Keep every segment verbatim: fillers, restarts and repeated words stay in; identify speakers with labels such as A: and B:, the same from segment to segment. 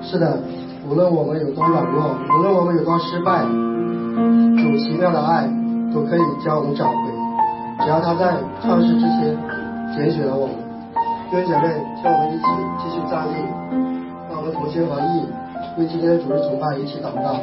A: 是的，无论我们有多软弱，无论我们有多失败，主奇妙的爱都可以将我们找回，只要他在创世之前拣选了我们。弟兄姐妹，请我们一起继续站立，让我们同心合意为今天的主日崇拜一起祷告。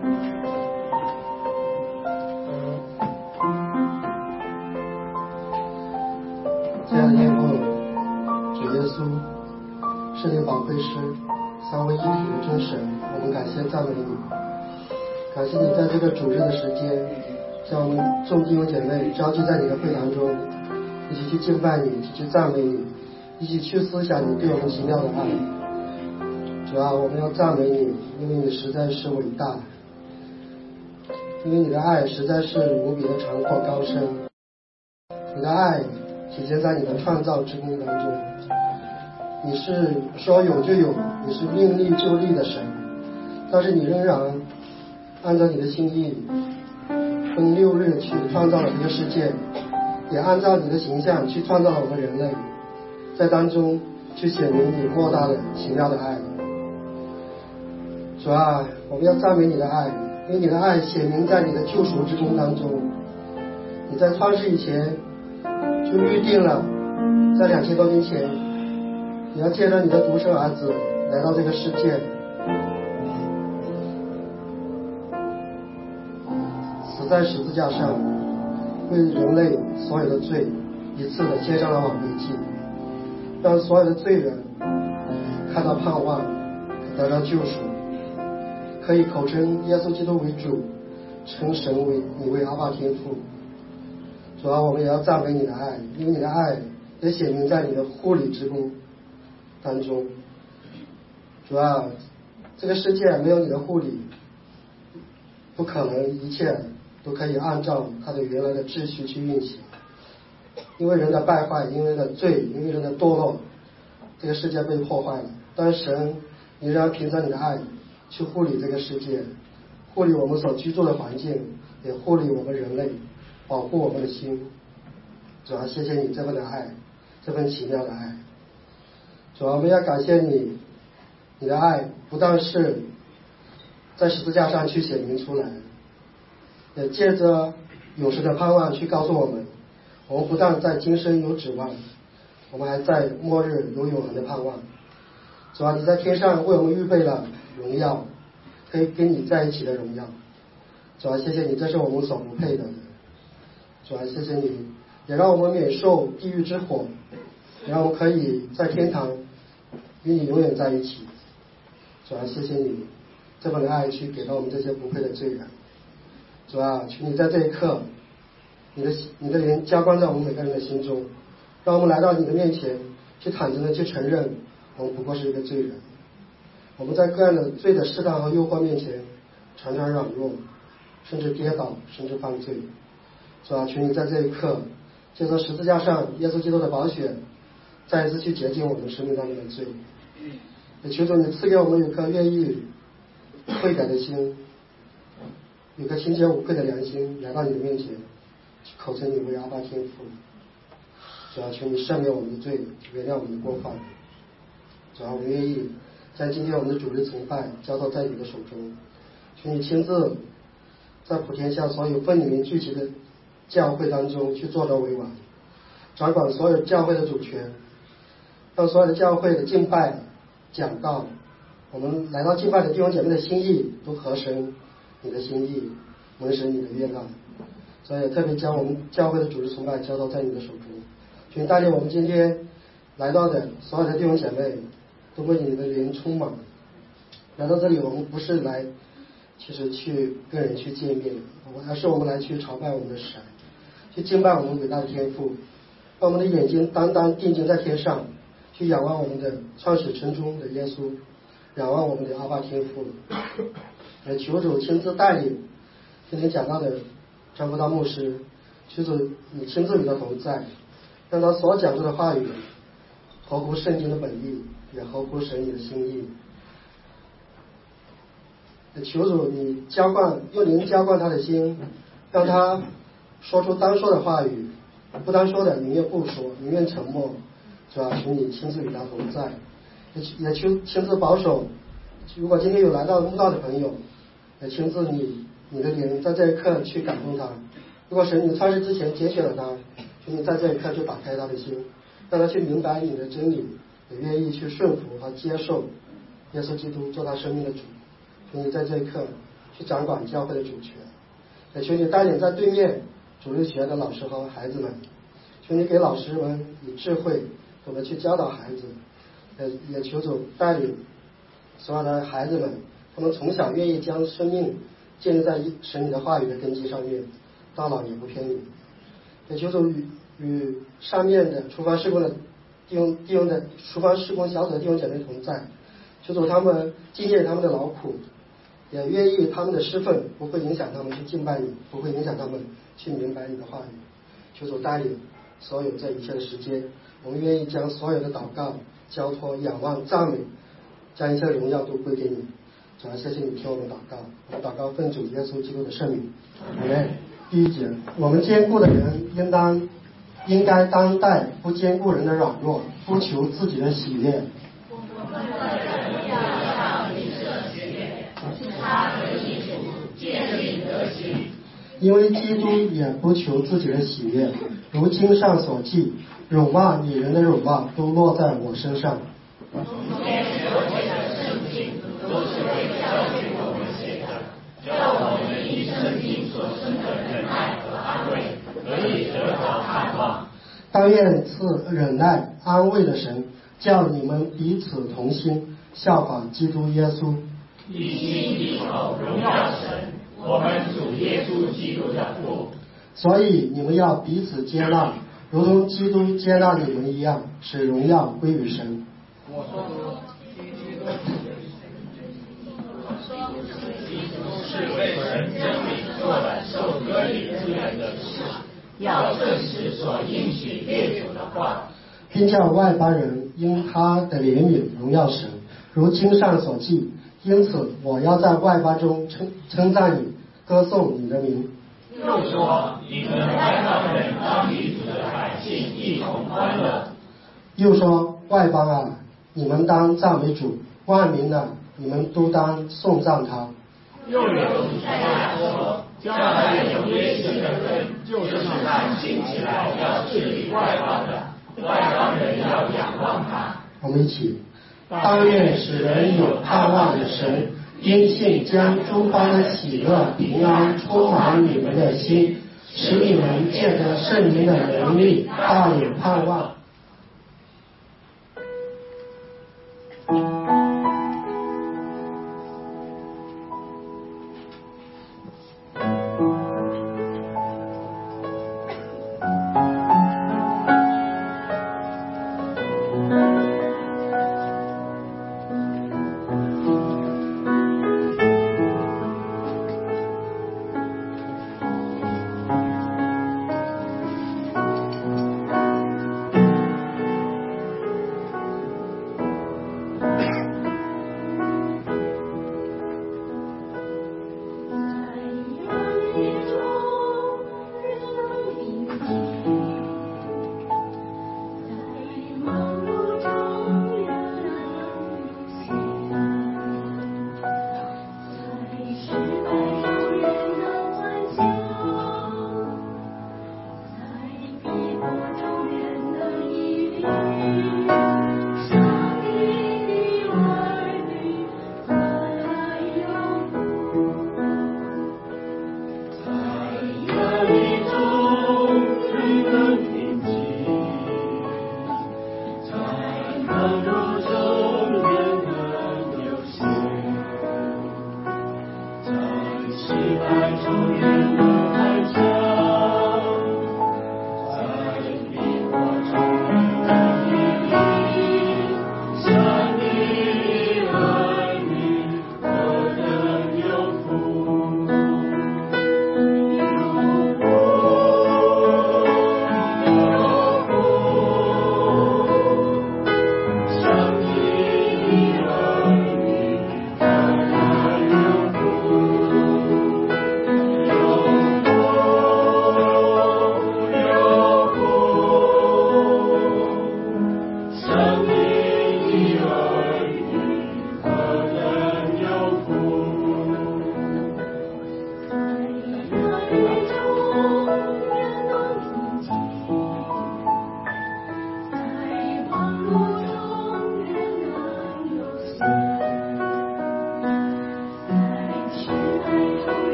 A: 亲爱的天父，主耶稣，圣灵宝贵师，三位一体的真神，我们感谢赞美你，感谢你在这个主日的时间，将我们众弟兄姐妹召集在你的会堂中，一起去敬拜你，一起去赞美你，一起去思想你对我们奇妙的爱。主啊，我们要赞美你，因为你实在是伟大，因为你的爱实在是无比的长阔高深，你的爱体现在你的创造之功当中。你是说有就有，你是命立就立的神，但是你仍然按照你的心意分六日去创造了这个世界，也按照你的形象去创造了我们人类，在当中去显明你莫大的奇妙的爱。主啊，我们要赞美你的爱，因为你的爱显明在你的救赎之功当中。你在创世以前就预定了，在两千多年前你要借着你的独生儿子来到这个世界，死在十字架上，为人类所有的罪一次的献上了挽回祭，让所有的罪人看到盼望，得到救赎，可以口称耶稣基督为主，称神为你为阿爸天父。主啊，我们也要赞美你的爱，因为你的爱也显明在你的护理之功当中。主啊，这个世界没有你的护理，不可能一切都可以按照它的原来的秩序去运行。因为人的败坏，因为人的罪，因为人的堕落，这个世界被破坏了。但神，你仍然凭着你的爱去护理这个世界，护理我们所居住的环境，也护理我们人类，保护我们的心。主啊，谢谢你这份的爱，这份奇妙的爱。主啊，我们要感谢你，你的爱不但是在十字架上去显明出来，也借着永生的盼望去告诉我们，我们不但在今生有指望，我们还在末日有永恒的盼望。主啊，你在天上为我们预备了荣耀，可以跟你在一起的荣耀。主啊，谢谢你，这是我们所不配的。主啊，谢谢你，也让我们免受地狱之火，也让我们可以在天堂与你永远在一起。主啊，谢谢你这份的爱去给到我们这些不配的罪人。主啊，求你在这一刻，你的你的灵浇灌在我们每个人的心中，让我们来到你的面前，去坦诚的去承认我们不过是一个罪人。我们在各样的罪的试探和诱惑面前常常软弱，甚至跌倒，甚至犯罪。主啊，求你在这一刻借着十字架上耶稣基督的宝血，再一次去洁净我们生命当中的罪。也求主你赐给我们有颗愿意悔改的心，有颗清洁无愧的良心，来到你的面前，去口称你为阿爸天父。主啊，求你赦免我们的罪，原谅我们的过犯。主啊，我们愿意将今天我们的主日崇拜交到在你的手中，求你亲自在普天下所有份里面聚集的教会当中去做得为王，掌管所有教会的主权，让所有的教会的敬拜讲道，我们来到敬拜的弟兄姐妹的心意都合神你的心意，蒙神你的悦纳。所以特别将我们教会的主日崇拜交到在你的手中，请带领我们今天来到的所有的弟兄姐妹都被你的灵充满。来到这里，我们不是来其实去跟人去见面，而是我们来去朝拜我们的神，去敬拜我们伟大的天父，让我们的眼睛单单定睛在天上，去仰望我们的创始成终的耶稣，仰望我们的阿爸天父。也求主亲自带领今天讲到的张福道牧师，求主你亲自与他同在，让他所讲出的话语合乎圣经的本意，也合乎神你的心意。也求主你浇灌，用灵浇灌他的心，让他说出当说的话语，不当说的宁愿不说，宁愿沉默。主要求你亲自与他同在，也也求亲自保守如果今天有来到慕道的朋友，也亲自你你的灵在这一刻去感动他。如果神你创世之前拣选了他，请你在这一刻就打开他的心，让他去明白你的真理，也愿意去顺服和接受耶稣基督做他生命的主。请你在这一刻去掌管教会的主权，也求你带领在对面主日学的老师和孩子们，求你给老师们以智慧，懂得去教导孩子，也也求主带领所有的孩子们，他们从小愿意将生命建立在神你的话语的根基上面，到老也不偏离。也求主与与上面的厨房事工的弟兄弟兄的厨房事工小组的弟兄姐妹同在，求主他们纪念他们的劳苦，也愿意他们的侍奉不会影响他们去敬拜你，不会影响他们去明白你的话语。求主带领所有这一切的时间，我们愿意将所有的祷告交托仰望赞美，将一切荣耀都归给你。主要谢谢你听我们祷告，我们祷告奉主耶稣基督的圣名，阿们。第一节，我们坚固的人应当应该当代不坚固人的软弱，不求自己的喜悦。
B: 我们的人要向你舍喜悦，是他的益处，建立德行。
A: 因为基督也不求自己的喜悦，如经上所记，辱骂你人的辱骂都落在我身上。
B: 中间所写的圣经都是为教训我们写的，叫我们因圣经所生的忍耐和安慰，可以得到盼望。
A: 但愿赐忍耐安慰的神，叫你们彼此同心，效法基督耶稣，
B: 一心一口荣耀神，我们主耶稣基督的父。
A: 所以你们要彼此接纳，如同基督接纳你们一样，使荣耀归于神。
B: 我说是为神真理做了受割礼之人的事，要证实所应许列祖的话，
A: 并叫外邦人因他的怜悯荣耀神，如经上所记，因此我要在外邦中称称赞你，歌颂你的名。
B: 又说你们外邦人当与主的百姓一同欢乐。
A: 又说外邦啊，你们当赞美主，万民啊，你们都当颂赞他。
B: 又有以赛亚说，将来有约西的人，就是那兴起来要治理外邦的，外邦人要仰望他。
A: 我们一起，当愿使人有盼望的神，因信将诸般的喜乐平安充满你们的心，使你们借着圣灵的能力大有盼望。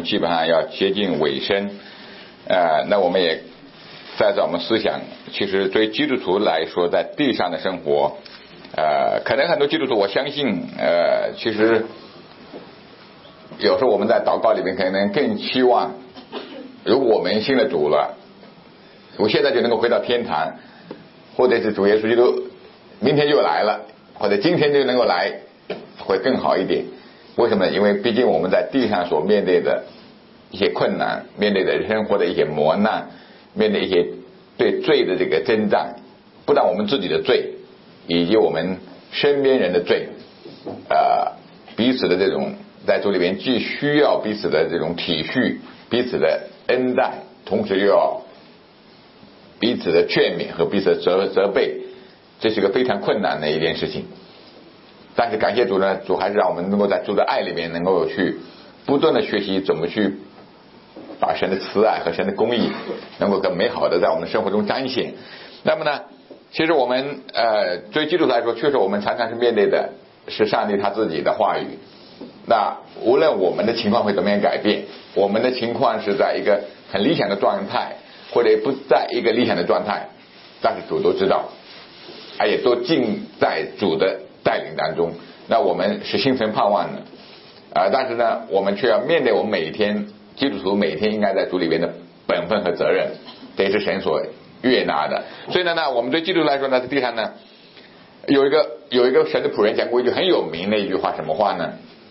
C: 基本上要接近尾声，呃，那我们也再找我们思想，其实对基督徒来说，在地上的生活，呃，可能很多基督徒，我相信，呃，其实有时候我们在祷告里面可能更期望，如果我们信了主了，我现在就能够回到天堂，或者是主耶稣基督明天就来了，或者今天就能够来，会更好一点。为什么呢？因为毕竟我们在地上所面对的一些困难，面对的生活的一些磨难，面对一些对罪的这个征战，不但我们自己的罪，以及我们身边人的罪，呃，彼此的这种在主里面既需要彼此的这种体恤，彼此的恩待，同时又要彼此的劝勉和彼此的责责备，这是个非常困难的一件事情。但是感谢主呢，主还是让我们能够在主的爱里面能够去不断的学习怎么去把神的慈爱和神的公义能够更美好的在我们的生活中彰显。那么呢，其实我们呃对基督徒来说，确实我们常常是面对的是上帝他自己的话语。那无论我们的情况会怎么样改变，我们的情况是在一个很理想的状态，或者不在一个理想的状态，但是主都知道，而也都尽在主的带领当中。那我们是心存盼望的啊、呃，但是呢，我们却要面对我们每一天基督徒每天应该在主里边的本分和责任，这也是神所悦纳的。所以呢，呢我们对基督徒来说呢，在地上呢，有一个有一个神的仆人讲过一句很有名的一句话，什么话呢？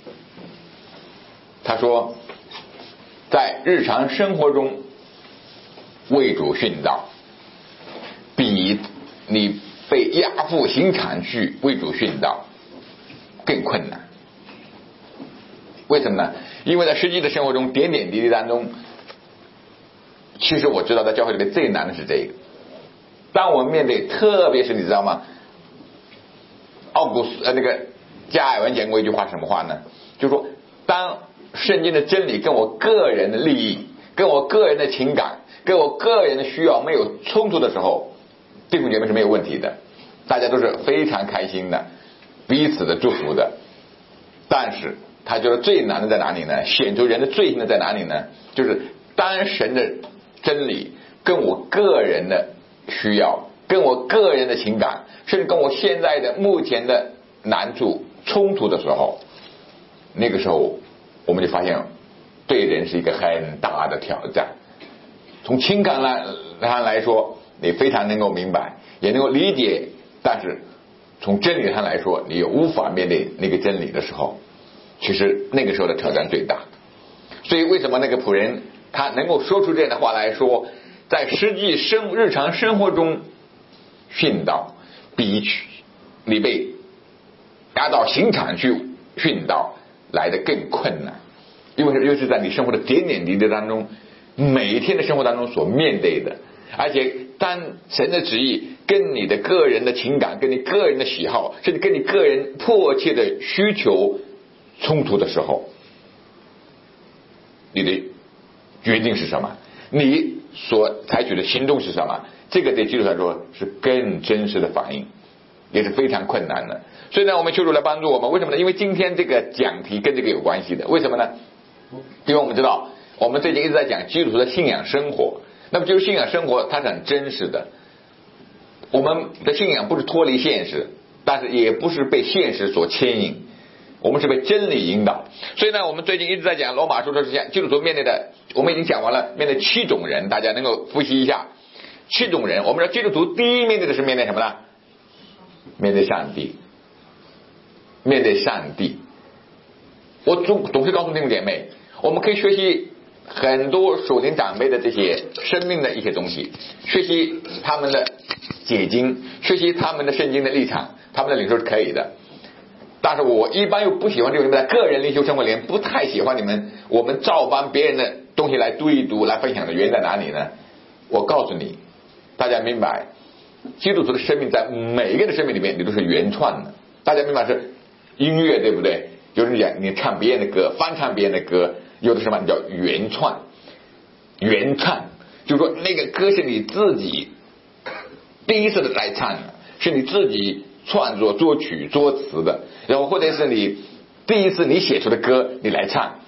C: 他说，在日常生活中为主殉道，比你被押赴刑场去为主殉道更困难。为什么呢？因为在实际的生活中点点滴滴当中，其实我知道在教会里面最难的是这个。当我们面对，特别是你知道吗？奥古斯呃那个加尔文讲过一句话，什么话呢？就是说，当圣经的真理跟我个人的利益、跟我个人的情感、跟我个人的需要没有冲突的时候，弟兄姐妹是没有问题的，大家都是非常开心的，彼此的祝福的。但是他觉得最难的在哪里呢？显出人的罪性的在哪里呢？就是当神的真理跟我个人的需要、跟我个人的情感，甚至跟我现在的目前的难处冲突的时候，那个时候我们就发现对人是一个很大的挑战。从情感上来说，你非常能够明白，也能够理解，但是从真理上来说，你又无法面对那个真理的时候，其实那个时候的挑战最大。所以为什么那个仆人他能够说出这样的话来说，在实际生日常生活中殉道比你被押到刑场去殉道来得更困难。因为尤其在你生活的点点滴滴当中，每一天的生活当中所面对的，而且当神的旨意跟你的个人的情感、跟你个人的喜好，甚至跟你个人迫切的需求冲突的时候，你的决定是什么？你所采取的行动是什么？这个对基督徒来说是更真实的反应，也是非常困难的。所以呢，我们求主来帮助我们。为什么呢？因为今天这个讲题跟这个有关系的。为什么呢？因为我们知道，我们最近一直在讲基督徒的信仰生活。那么就是信仰生活它是很真实的，我们的信仰不是脱离现实，但是也不是被现实所牵引，我们是被真理引导。所以呢，我们最近一直在讲罗马书的是讲基督徒面对的，我们已经讲完了面对七种人，大家能够复习一下七种人。我们说基督徒第一面对的是面对什么呢？面对上帝，面对上帝。我总总是告诉弟兄姐妹，我们可以学习很多属灵长辈的这些生命的一些东西，学习他们的解经，学习他们的圣经的立场，他们的领受是可以的。但是我一般又不喜欢这种在个人灵修生活里面，不太喜欢你们我们照搬别人的东西来读一读来分享的原因在哪里呢？我告诉你，大家明白，基督徒的生命在每一个人的生命里面你都是原创的。大家明白是音乐对不对？有人讲你唱别人的歌，翻唱别人的歌，有的什么叫原创，原唱就是说那个歌是你自己第一次的来唱的，是你自己创作作曲作词的，然后或者是你第一次你写出的歌你来唱。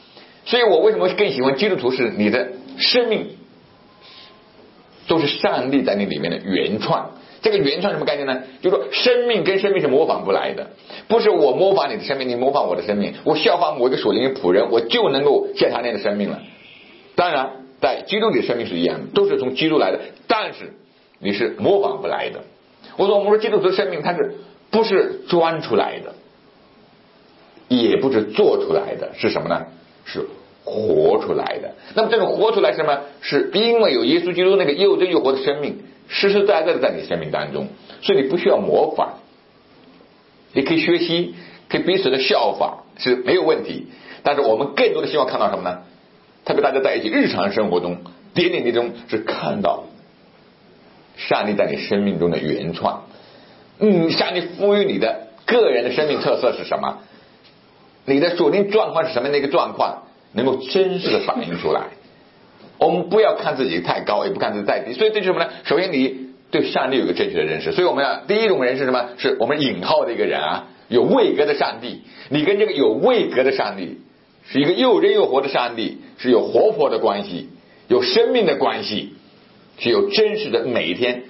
C: 所以我为什么更喜欢基督徒？是你的生命都是上帝在你里面的原创。这个原创什么概念呢？就是说生命跟生命是模仿不来的，不是我模仿你的生命，你模仿我的生命，我效仿我一个属灵的仆人，我就能够像他那样的生命了。当然在基督里的生命是一样的，都是从基督来的，但是你是模仿不来的。我说我们说基督徒的生命它是不是钻出来的，也不是做出来的，是什么呢？是活出来的。那么这种活出来是什么？是因为有耶稣基督那个又真又活的生命实实在在的在你生命当中，所以你不需要模仿，你可以学习，可以彼此的效法是没有问题。但是我们更多的希望看到什么呢？特别大家在一起日常生活中点点滴滴中是看到上帝在你生命中的原创。嗯，上帝赋予你的个人的生命特色是什么？你的属灵状况是什么样的一个状况，能够真实的反映出来。我们不要看自己太高，也不看自己太低。所以这是什么呢？首先你对上帝有一个正确的认识。所以我们要第一种人是什么？是我们引号的一个人啊，有位格的上帝。你跟这个有位格的上帝是一个又真又活的上帝，是有活泼的关系，有生命的关系，是有真实的每一天，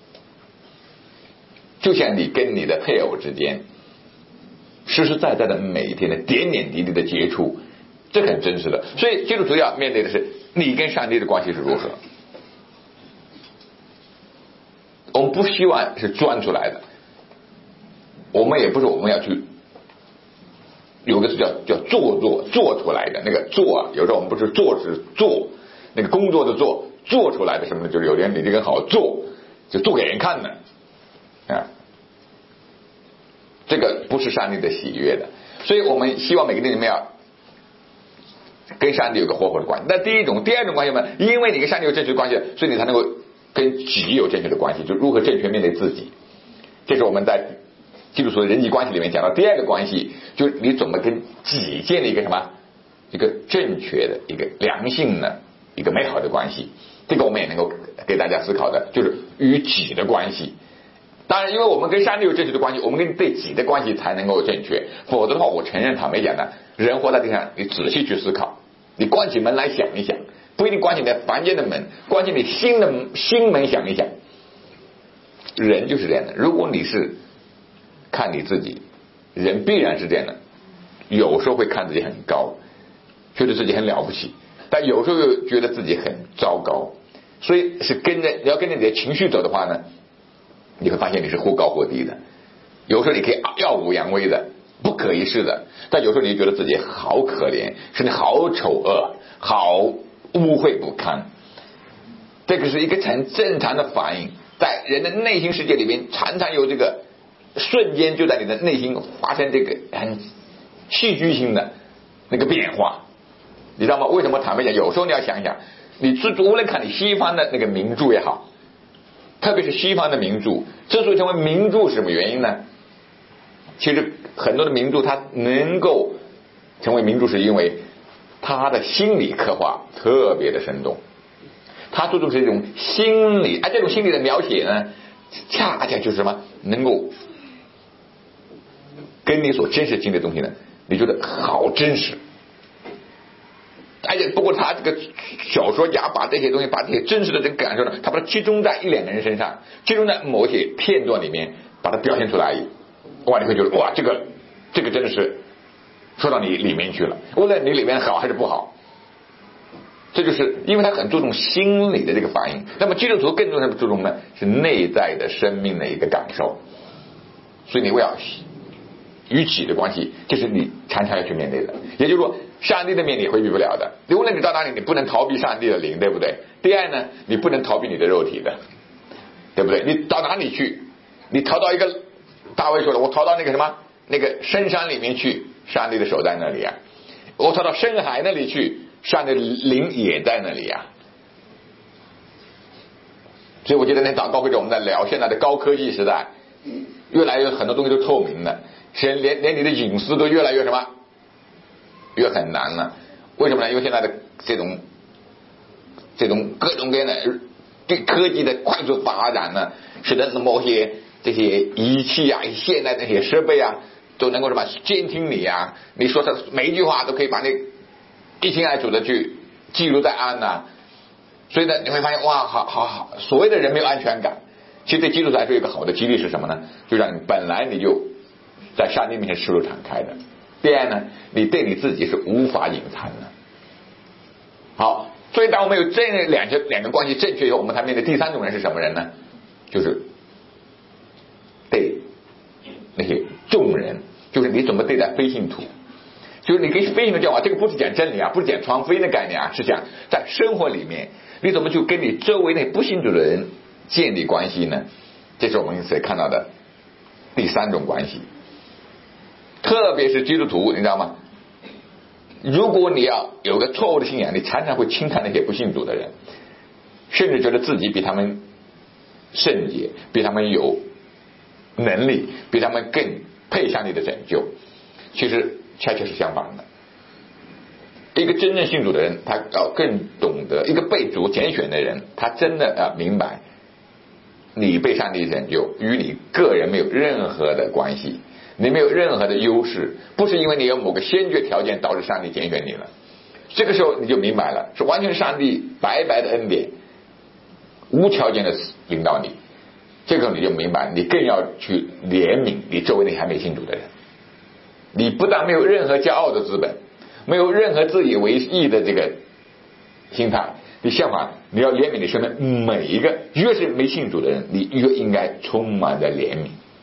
C: 就像你跟你的配偶之间实实在在的每一天的点点滴滴的接触，这很真实的。所以基督徒要面对的是你跟上帝的关系是如何。我们不希望是钻出来的，我们也不是我们要去有个词叫叫做作做出来的那个做啊，有时候我们不是做是做那个工作的做做出来的什么呢？就是有点你这个好做，就做给人看的啊，这个不是上帝的喜悦的。所以我们希望每个人里面要跟上帝有个活泼的关系。那第一种，第二种关系呢？因为你跟上帝有正确的关系，所以你才能够跟己有正确的关系，就如何正确面对自己。这是我们在基督徒的人际关系里面讲到第二个关系，就是你怎么跟己建立一个什么一个正确的一个良性的一个美好的关系。这个我们也能够给大家思考的，就是与己的关系。当然因为我们跟上帝有正确的关系，我们跟对己的关系才能够正确，否则的话我承认坦白讲的，人活在地上，你仔细去思考，你关起门来想一想，不一定关起你的房间的门，关起你心的心门想一想，人就是这样的。如果你是看你自己，人必然是这样的，有时候会看自己很高，觉得自己很了不起，但有时候又觉得自己很糟糕。所以是跟着你要跟着你的情绪走的话呢，你会发现你是或高或低的。有时候你可以耀武扬威的，不可一世的，但有时候你觉得自己好可怜，甚至好丑恶，好污秽不堪。这个是一个很正常的反应，在人的内心世界里面常常有这个瞬间就在你的内心发生这个很戏剧性的那个变化，你知道吗？为什么坦白讲，有时候你要想想，你无论看你西方的那个名著也好，特别是西方的名著，之所以成为名著是什么原因呢？其实很多的名著它能够成为名著，是因为它的心理刻画特别的生动，它注重是一种心理，而这种心理的描写呢，恰恰就是什么，能够跟你所真实经历的东西呢，你觉得好真实。而且不过他这个小说家把这些东西，把这些真实的这个感受呢，他把它集中在一两个人身上，集中在某些片段里面，把它表现出来。哇，你会觉得哇，这个这个真的是说到你里面去了，无论你里面好还是不好。这就是因为他很注重心理的这个反应。那么基督徒更重要的注重呢，是内在的生命的一个感受。所以你要与己的关系，这是你常常要去面对的。也就是说，上帝的面你回避不了的，无论你到哪里，你不能逃避上帝的灵，对不对？第二呢，你不能逃避你的肉体的，对不对？你到哪里去，你逃到一个大卫说的，我逃到那个什么那个深山里面去，上帝的手在那里啊；我逃到深海那里去，上帝的灵也在那里啊。所以我记得那祷告会中我们在聊现在的高科技时代，越来越很多东西都透明了，连连连你的隐私都越来越什么越很难了。为什么呢？因为现在的这种这种各种各样的对科技的快速发展呢，使得某些这些仪器啊，现在那些设备啊，都能够什么监听你啊，你说的每一句话都可以把你一心爱主的去记录在案呐、啊。所以呢，你会发现哇，好好好，所谓的人没有安全感，其实对基督徒来说一个好的激励是什么呢？就让你本来你就在上帝面前赤裸敞开的。第二呢，你对你自己是无法隐藏的。好，所以当我们有这两个两个关系正确以后，我们才面对第三种人是什么人呢？就是对那些众人，就是你怎么对待非信徒。就是你跟非信徒交往，这个不是讲真理啊，不是讲传福音的概念啊，是讲在生活里面你怎么去跟你周围那不信主的人建立关系呢？这是我们所看到的第三种关系。特别是基督徒，你知道吗？如果你要有个错误的信仰，你常常会轻看那些不信主的人，甚至觉得自己比他们圣洁，比他们有能力，比他们更配上你的拯救。其实恰恰是相反的。一个真正信主的人，他要更懂得；一个被主拣选的人，他真的要明白，你被上帝拯救与你个人没有任何的关系，你没有任何的优势，不是因为你有某个先决条件导致上帝拣选你了。这个时候你就明白了，是完全上帝白白的恩典，无条件的领导你。这个时候你就明白，你更要去怜悯你周围那些还没信主的人。你不但没有任何骄傲的资本，没有任何自以为意的这个心态，你相反，你要怜悯你身边每一个越是没信主的人，你越应该充满着怜悯。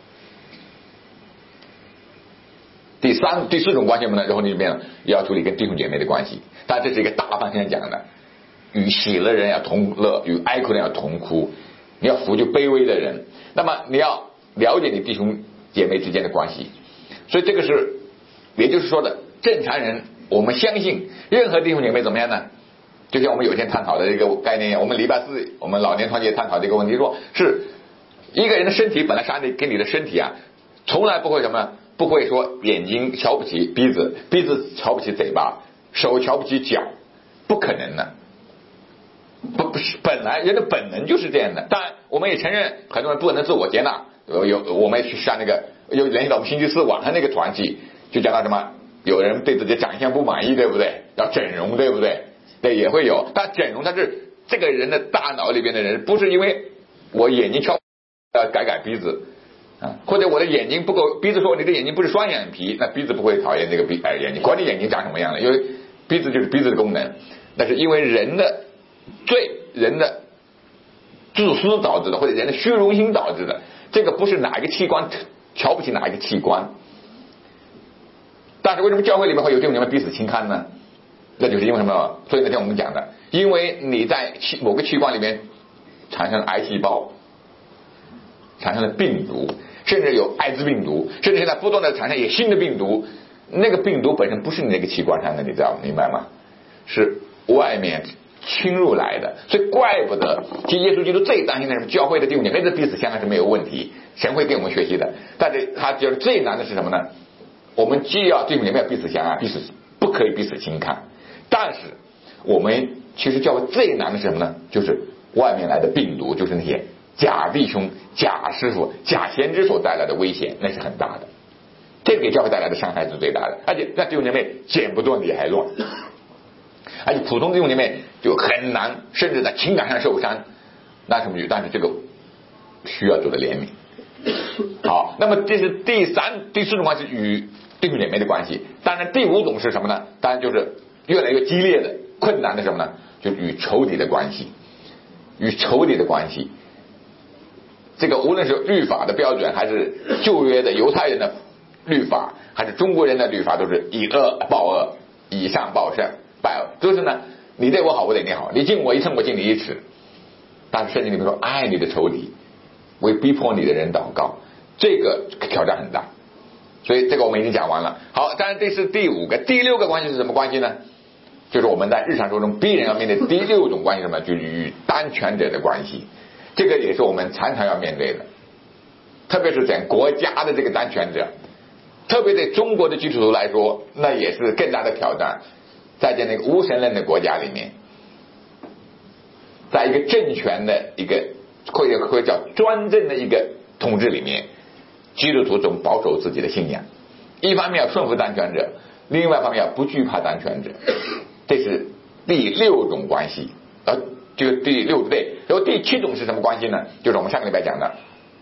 C: 第三、第四种关系呢，然后你就变了，要处理跟弟兄姐妹的关系。但这是一个大方向讲的，与喜乐人要同乐，与哀哭人要同哭。你要扶助卑微的人，那么你要了解你弟兄姐妹之间的关系。所以这个是，也就是说的，正常人，我们相信任何弟兄姐妹怎么样呢？就像我们有一天探讨的一个概念，我们礼拜四我们老年团结探讨的一个问题，说是一个人的身体本来上帝给你的身体啊，从来不会什么，不会说眼睛瞧不起鼻子，鼻子瞧不起嘴巴，手瞧不起脚，不可能的。不不是，本来人的本能就是这样的。当然，我们也承认很多人不能自我接纳。有我们去上那个，有联系到我们星期四晚上那个团契，就讲到什么，有人对自己长相不满意，对不对？要整容，对不对？对，也会有。但整容，它是这个人的大脑里边的人，不是因为我眼睛瞧，要改改鼻子啊，或者我的眼睛不够，鼻子说你的眼睛不是双眼皮，那鼻子不会讨厌这个鼻呃眼睛，管你眼睛长什么样的，因为鼻子就是鼻子的功能。那是因为人的罪，人的自私导致的，或者人的虚荣心导致的。这个不是哪一个器官瞧不起哪一个器官。但是为什么教会里面会有这种人彼此轻看呢？那就是因为什么？所以那天我们讲的，因为你在某个器官里面产生了癌细胞，产生了病毒，甚至有艾滋病毒，甚至现在不断的产生有新的病毒，那个病毒本身不是你那个器官上的，你知道明白吗？是外面侵入来的。所以怪不得其实耶稣基督最担心的是教会的弟兄姐妹的彼此相爱是没有问题，神会给我们学习的。但是他觉得最难的是什么呢？我们既要弟兄姐妹彼此相爱，彼此不可以彼此轻看，但是我们其实教会最难的是什么呢？就是外面来的病毒，就是那些假弟兄、假师傅、假先知所带来的危险，那是很大的。这个给教会带来的伤害是最大的，而且让弟兄姐妹剪不断理还乱，而且普通弟兄姐妹就很难，甚至在情感上受伤。那什么？但是这个需要主的怜悯。好，那么这是第三、第四种关系，与弟兄姐妹的关系。当然，第五种是什么呢？当然就是越来越激烈的、困难的什么呢？就是与仇敌的关系，与仇敌的关系。这个无论是律法的标准，还是旧约的犹太人的律法，还是中国人的律法，都是以恶报恶，以善报善，拜恶，都是呢，你对我好，我对你好，你敬我一寸，我敬你一尺。但是圣经里面说，爱你的仇敌，为逼迫你的人祷告，这个挑战很大。所以这个我们已经讲完了。好，当然这是第五个。第六个关系是什么关系呢？就是我们在日常生活中必然要面对第六种关系，什么？就是与当权者的关系。这个也是我们常常要面对的，特别是在国家的这个当权者，特别对中国的基督徒来说，那也是更大的挑战。在这那个无神论的国家里面，在一个政权的一个或者或者叫专政的一个统治里面，基督徒总保守自己的信仰，一方面要顺服当权者，另外一方面要不惧怕当权者。 这是第六种关系，呃，这个第六对。然后第七种是什么关系呢？就是我们上个礼拜讲的，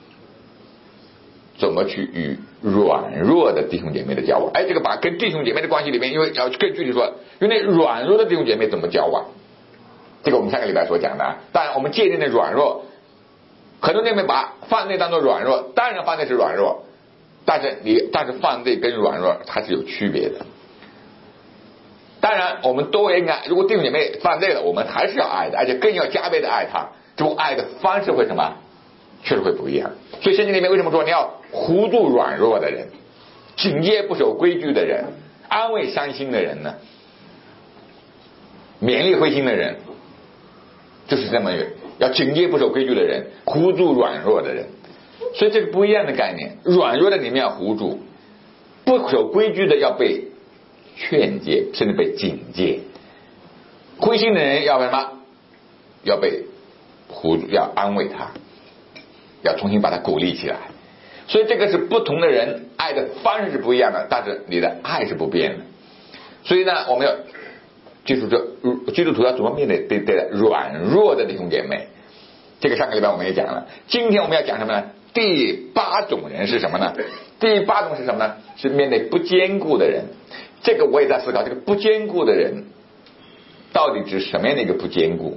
C: 怎么去与软弱的弟兄姐妹的交往。哎，这个把跟弟兄姐妹的关系里面，因为要更具体说，因为那软弱的弟兄姐妹怎么交往，这个我们上个礼拜所讲的啊。当然，我们界定的软弱，很多弟兄妹把犯罪当作软弱，当然犯罪是软弱，但是你但是犯罪跟软弱它是有区别的。当然，我们都应该，如果弟兄姐妹犯罪了，我们还是要爱的，而且更要加倍的爱他。这种爱的方式会什么？确实会不一样。所以圣经里面为什么说你要扶助软弱的人，警戒不守规矩的人，安慰伤心的人呢？勉励灰心的人，就是这么一个要警戒不守规矩的人，扶助软弱的人。所以这个不一样的概念，软弱的你们要扶助，不守规矩的要被劝诫，甚至被警戒。灰心的人要什么？要被扶助，要安慰他，要重新把他鼓励起来。所以这个是不同的人爱的方式是不一样的，但是你的爱是不变的。所以呢，我们要记住这基督徒要怎么面对对对软弱的弟兄姐妹。这个上个礼拜我们也讲了，今天我们要讲什么呢？第八种人是什么呢？第八种是什么呢？是面对不坚固的人。这个我也在思考，这个不坚固的人到底指什么样的一个不坚固？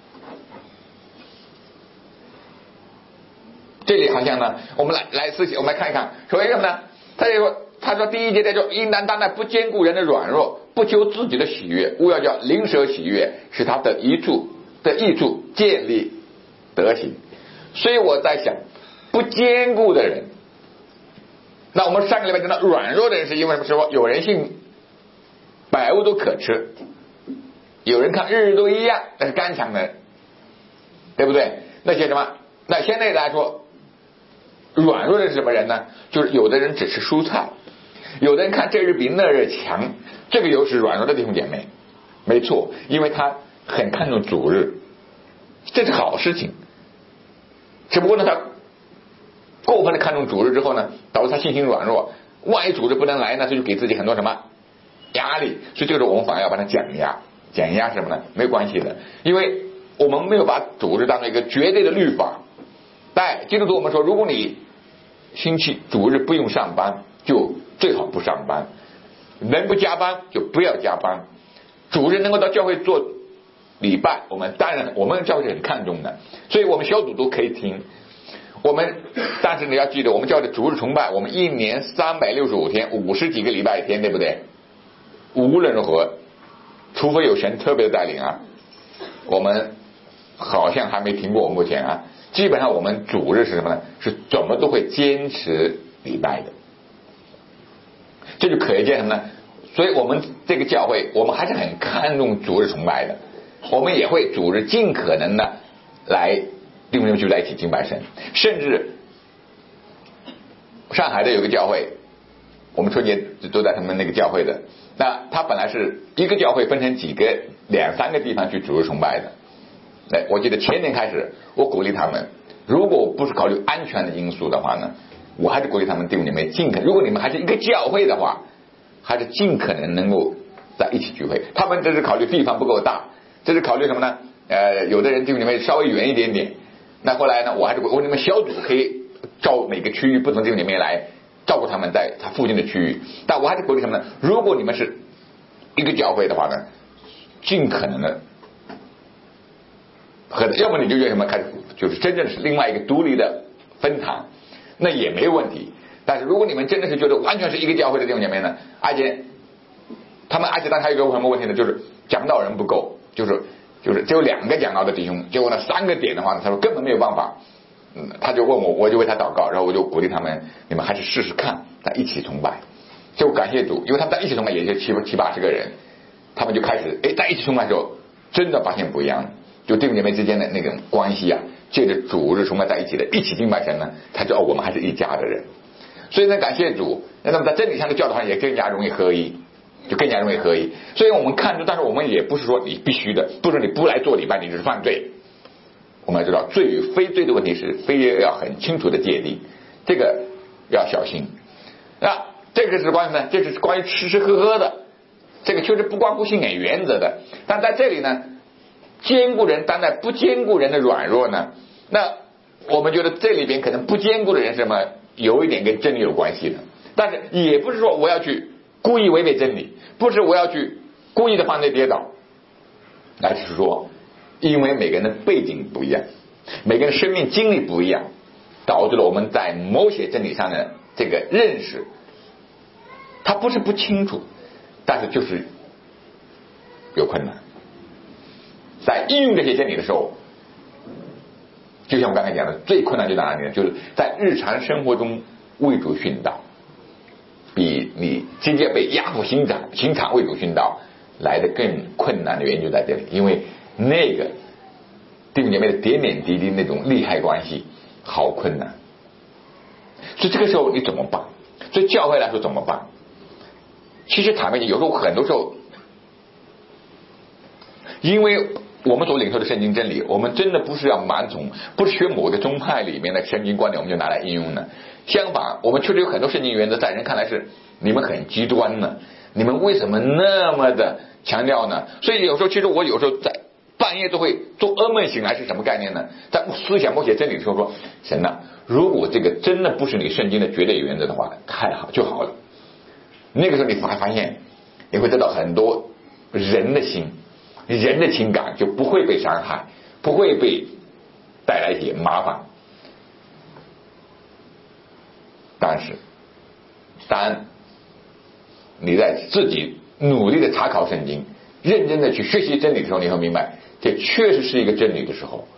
C: 这里好像呢，我们来来思想，我们来看一看，首先什么呢？他就说，他说第一节他说，应当当待不坚固人的软弱，不求自己的喜悦，务要叫灵舍喜悦，使他的益处的益处建立德行。所以我在想，不坚固的人，那我们上个礼拜讲到软弱的人，是因为什么？说有人信百物都可吃，有人看日日都一样，那是刚强的人，对不对？那些什么？那现在来说，软弱的是什么人呢？就是有的人只吃蔬菜，有的人看这日比那日强，这个又是软弱的弟兄姐妹，没错，因为他很看重主日，这是好事情。只不过呢，他过分的看重主日之后呢，导致他信心软弱，万一主日不能来呢，他就给自己很多什么压力。所以这个时候我们反而要把它减压。减压是什么呢？没有关系的，因为我们没有把主日当成一个绝对的律法。但基督徒我们说，如果你星期主日不用上班，就最好不上班，能不加班就不要加班。主日能够到教会做礼拜，我们当然我们教会是很看重的，所以我们小组都可以听。我们但是你要记得，我们教会的主日崇拜，我们一年三百六十五天，五十几个礼拜天，对不对？无论如何，除非有神特别的带领啊，我们好像还没停过。目前啊，基本上我们主日是什么呢？是怎么都会坚持礼拜的。这就可见什么呢？所以我们这个教会，我们还是很看重主日崇拜的。我们也会主日尽可能的来弟兄姊妹聚在一起敬拜神。甚至上海的有个教会，我们春节都在他们那个教会的。那他本来是一个教会分成几个两三个地方去主日崇拜的。那我记得前年开始，我鼓励他们，如果不是考虑安全的因素的话呢，我还是鼓励他们弟兄姊妹尽可能，如果你们还是一个教会的话，还是尽可能能够在一起聚会。他们这是考虑地方不够大，这是考虑什么呢？呃，有的人弟兄姊妹稍微远一点点，那后来呢，我还是我你们小组可以照每个区域不同弟兄姊妹来照顾他们在他附近的区域。但我还是鼓励什么呢？如果你们是一个教会的话呢，尽可能的和，要么你就叫什么开始就是真正是另外一个独立的分堂，那也没问题。但是如果你们真的是觉得完全是一个教会的弟兄姐妹呢，而且他们而且他还有一个什么问题呢？就是讲道人不够，就是就是只有两个讲道的弟兄，结果呢三个点的话呢，他说根本没有办法。嗯，他就问我，我就为他祷告，然后我就鼓励他们，你们还是试试看，在一起崇拜。就感谢主，因为他们在一起崇拜也就七七八十个人，他们就开始哎在一起崇拜的时候，真的发现不一样，就弟兄姐妹之间的那种关系啊，借着主日崇拜在一起的，一起敬拜神呢，他就哦我们还是一家的人。所以呢，感谢主，那么在真理上的教导上也更加容易合一，就更加容易合一。所以我们看出，但是我们也不是说你必须的，不是你不来做礼拜你就是犯罪。我们要知道罪与非罪的问题是非要很清楚的界定，这个要小心。那这个是关于呢，这是关于吃吃喝喝的。 这个确实不关乎信仰原则的。但在这里呢，坚固人担待不坚固人的软弱呢，那我们觉得这里边可能不坚固的人是什么，有一点跟真理有关系的。但是也不是说我要去故意违背真理，不是我要去故意的犯罪跌倒，而是说因为每个人的背景不一样，每个人生命经历不一样，导致了我们在某些真理上的这个认识，他不是不清楚，但是就是有困难。在应用这些真理的时候，就像我刚才讲的，最困难就在哪里呢？就是在日常生活中为主殉道，比你直接被押赴刑场刑场为主殉道来的更困难的原因就在这里。因为那个弟兄姐妹的点点滴滴那种利害关系好困难，所以这个时候你怎么办？所以教会来说怎么办？其实坦白讲，有时候很多时候，因为我们所领受的圣经真理，我们真的不是要盲从，不是学某个宗派里面的圣经观点我们就拿来应用的。相反，我们确实有很多圣经原则在人看来是你们很极端呢，你们为什么那么的强调呢？所以有时候其实我有时候在半夜都会做噩梦醒来，是什么概念呢？在思想默写真理的时候说，神啊，如果这个真的不是你圣经的绝对原则的话，太好就好了。那个时候你发发现你会得到很多人的心，人的情感就不会被伤害，不会被带来一些麻烦。但是当你在自己努力的查考圣经，认真的去学习真理的时候，你会明白这确实是一个真理的时候，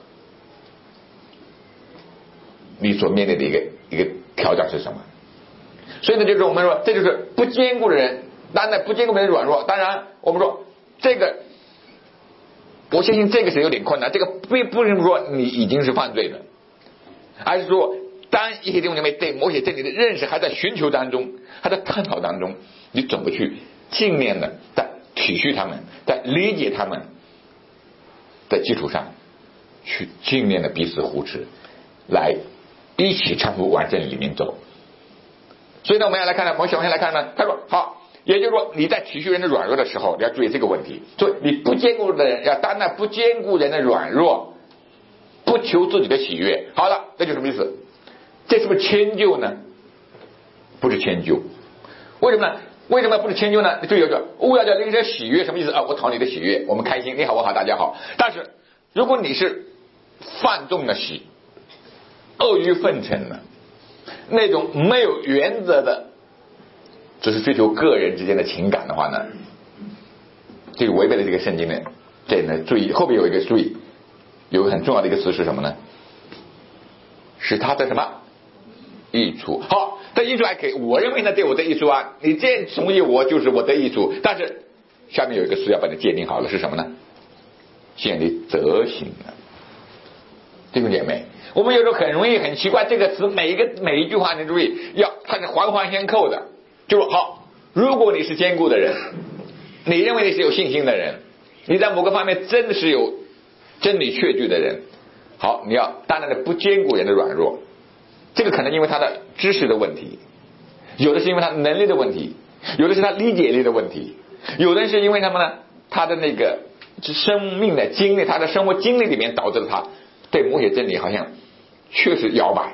C: 你所面对的一个一个挑战是什么？所以呢，就是我们说这就是不坚固的人担待不坚固的人软弱。当然我们说这个，我相信这个是有点困难，这个并不是说你已经是犯罪的，而是说当一些弟兄姐妹对某些真理的认识还在寻求当中，还在探讨当中，你怎么去尽量的在体恤他们，在理解他们的基础上去尽量的彼此扶持，来一起朝着往真理里面走。所以呢，我们要来看呢，我们首先来看呢，他说好，也就是说你在体恤人的软弱的时候，你要注意这个问题。所以你不坚固的人要担待不坚固人的软弱，不求自己的喜悦。好了，这就什么意思？这是不是迁就呢？不是迁就。为什么呢？为什么不是迁就呢？就有个勿要叫邻舍喜悦，什么意思啊？我讨你的喜悦，我们开心，你好我好大家好。但是如果你是放纵的喜，阿谀奉承的，那种没有原则的，只是追求个人之间的情感的话呢，这个违背了这个圣经的。这呢，注意后边有一个注意，有个很重要的一个词是什么呢？是他的什么益处？好，这益处还可以，我认为呢对我的益处啊，你这样同意我就是我的益处。但是下面有一个词要把它界定好了，是什么呢？建立德行的。弟兄姐妹，我们有时候很容易很奇怪，这个词每一个每一句话你注意，要它是环环相扣的。就说好，如果你是坚固的人，你认为你是有信心的人，你在某个方面真的是有真理确据的人，好，你要当然的不坚固人的软弱。这个可能因为他的知识的问题，有的是因为他能力的问题，有的是他理解力的问题，有的是因为什么呢？他的那个生命的经历，他的生活经历里面导致了他对某些真理好像确实摇摆，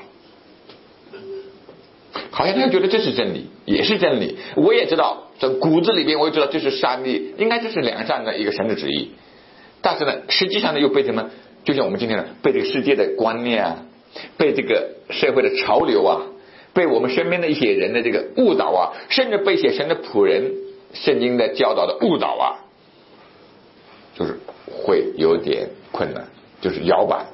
C: 好像他觉得这是真理，也是真理。我也知道，这骨子里边我也知道这是上帝，应该这是良善的一个神的旨意。但是呢，实际上呢又被什么？就像我们今天呢，被这个世界的观念啊，被这个社会的潮流啊，被我们身边的一些人的这个误导啊，甚至被一些神的仆人圣经的教导的误导啊，就是会有点困难，就是摇摆。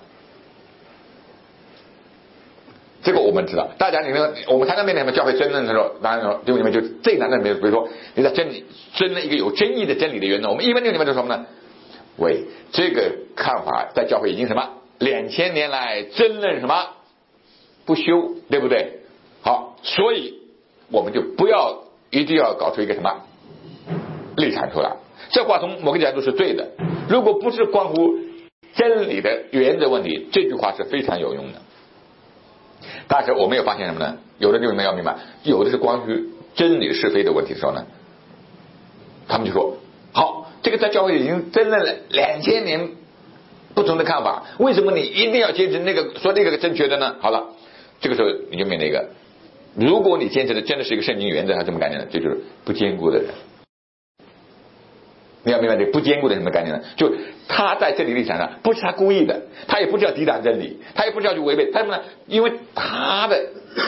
C: 这个我们知道，大家你们我们常常面对什么教会争论的时候，当然说弟兄姊妹就最难的，比如说你在真理争论一个有争议的真理的原则，我们一般弟兄姊妹说什么呢？喂，这个看法在教会已经什么两千年来争论什么不休，对不对？好，所以我们就不要一定要搞出一个什么立场出来。这话从某个角度是对的，如果不是关乎真理的原则问题，这句话是非常有用的。但是我们有发现什么呢？有的弟兄们要明白，有的是关于真理是非的问题的时候呢， 他们就说好，这个在教会已经争论了两千年不同的看法，为什么你一定要坚持那个说那个正确的呢？好了，这个时候你就面临一个，如果你坚持的真的是一个圣经原则，还这么概念呢？这就是不坚固的人。你要明白这个不坚固的什么概念呢？就他在这里立场上不是他故意的，他也不是要抵挡真理，他也不是要去违背，他什么呢？因为他的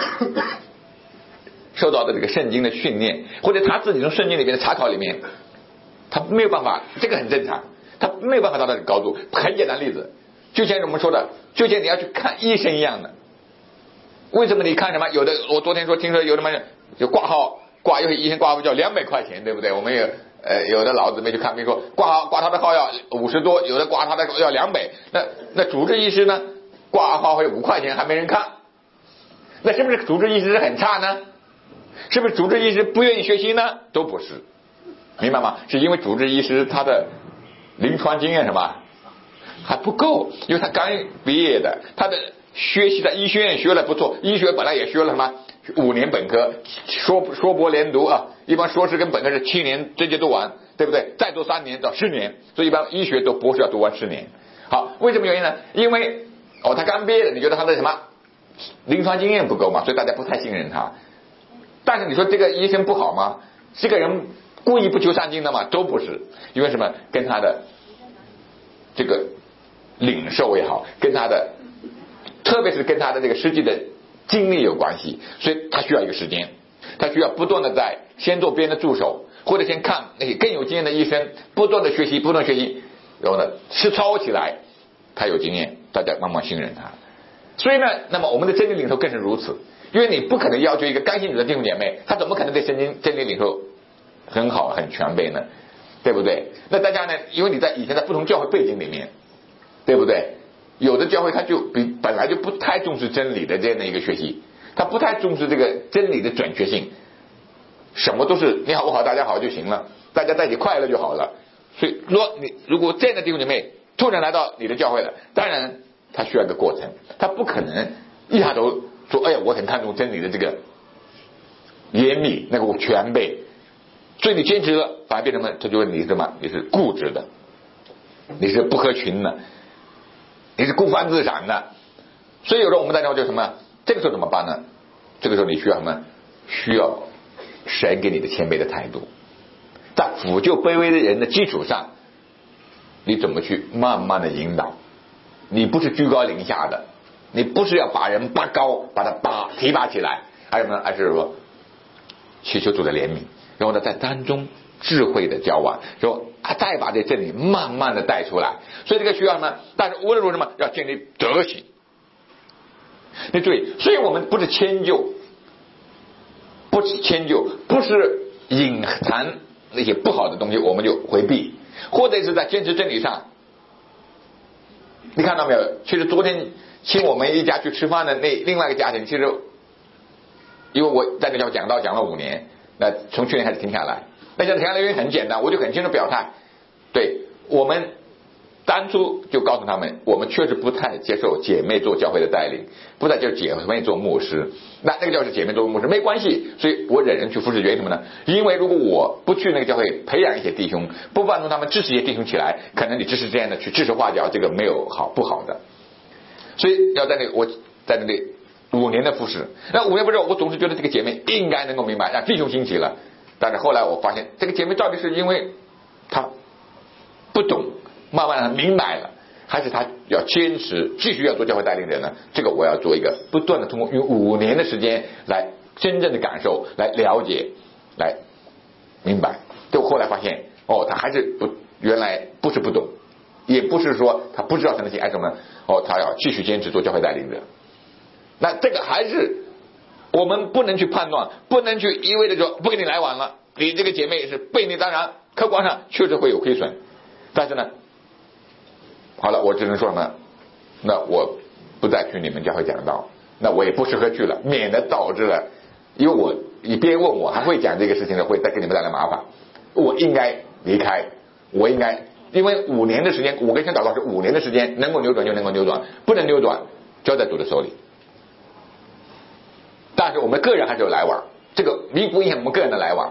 C: 受到的这个圣经的训练，或者他自己从圣经里面的查考里面，他没有办法，这个很正常，他没有办法到那个高度。很简单的例子，就像我们说的，就像你要去看医生一样的。为什么你看什么？有的我昨天说听说有的么就挂号挂，有些医生挂号叫两百块钱，对不对？我们有呃有的老姊妹去看病说挂号挂他的号要五十多，有的挂他的要两百，那那主治医师呢挂号会五块钱还没人看，那是不是主治医师很差呢？是不是主治医师不愿意学习呢？都不是，明白吗？是因为主治医师他的临床经验什么还不够，因为他刚毕业的，他的学习在医学院学了不错，医学本来也学了什么五年本科，硕硕博连读啊，一般硕士跟本科是七年直接读完，对不对？再读三年到十年，所以一般医学都博士要读完十年。好，为什么原因呢？因为哦他刚毕业的，你觉得他的什么临床经验不够嘛，所以大家不太信任他。但是你说这个医生不好吗？这个人故意不求上进的吗？都不是，因为什么？跟他的这个领受也好，跟他的特别是跟他的这个实际的经历有关系，所以他需要一个时间，他需要不断的在先做别人的助手，或者先看那些更有经验的医生，不断的学习，不断学习，然后呢实操起来，他有经验，大家慢慢信任他。所以呢，那么我们的真理领受更是如此，因为你不可能要求一个刚信主的弟兄姐妹，他怎么可能对圣经真理领受很好很全备呢？对不对？那大家呢，因为你在以前在不同教会背景里面，对不对？有的教会他就比本来就不太重视真理的这样的一个学习，他不太重视这个真理的准确性，什么都是你好我好大家好就行了，大家在一起快乐就好了。所以如果你如果这样的弟兄姐妹突然来到你的教会了，当然他需要一个过程，他不可能一下都说哎呀我很看重真理的这个严密那个全备，所以你坚持了反而变成了他就问你什么？你是固执的，你是不合群的，你是孤帆自赏的。所以有时候我们大家就什么？这个时候怎么办呢？这个时候你需要什么？需要神给你的谦卑的态度，在辅救卑微的人的基础上，你怎么去慢慢的引导？你不是居高临下的，你不是要把人拔高，把他拔提拔起来，而什么？而是说祈求主的怜悯，然后呢，在当中智慧的交往，说啊，再把这真理慢慢的带出来。所以这个需要什么？但是无论如何什么，要建立德行。你注意，所以我们不是迁就，不是迁就，不是隐藏那些不好的东西，我们就回避，或者是在坚持真理上。你看到没有？其实昨天请我们一家去吃饭的那另外一个家庭，其实因为我在那家讲道讲了五年，那从去年开始停下来。那家停下来原因很简单，我就很清楚表态，对我们当初就告诉他们，我们确实不太接受姐妹做教会的带领，不太接受姐妹做牧师。那那个教会是姐妹做牧师没关系，所以我忍人去服侍，原因什么呢？因为如果我不去那个教会培养一些弟兄，不帮助他们支持一些弟兄起来，可能你只是这样的去指手画脚，这个没有好不好的。所以要在那个我在那里五年的服侍，那五年服侍，我总是觉得这个姐妹应该能够明白，让弟兄兴起了。但是后来我发现，这个姐妹到底是因为她不懂，慢慢的明白了，还是她要坚持继续要做教会带领人呢？这个我要做一个不断的通过用五年的时间来真正的感受，来了解，来明白。就后来发现，哦，她还是不原来不是不懂，也不是说她不知道神的心爱什么，哦，她要继续坚持做教会带领人。那这个还是我们不能去判断，不能去一味的说不跟你来往了，你这个姐妹是被你，当然客观上确实会有亏损，但是呢，好了，我只能说什么？那我不再去你们教会讲道，那我也不适合去了，免得导致了，因为我一边问我还会讲这个事情的，会再给你们带来麻烦。我应该离开，我应该，因为五年的时间，我跟神祷告是五年的时间，能够扭转就能够扭转，不能扭转交在主的手里。但是我们个人还是有来往，这个弥补影响我们个人的来往。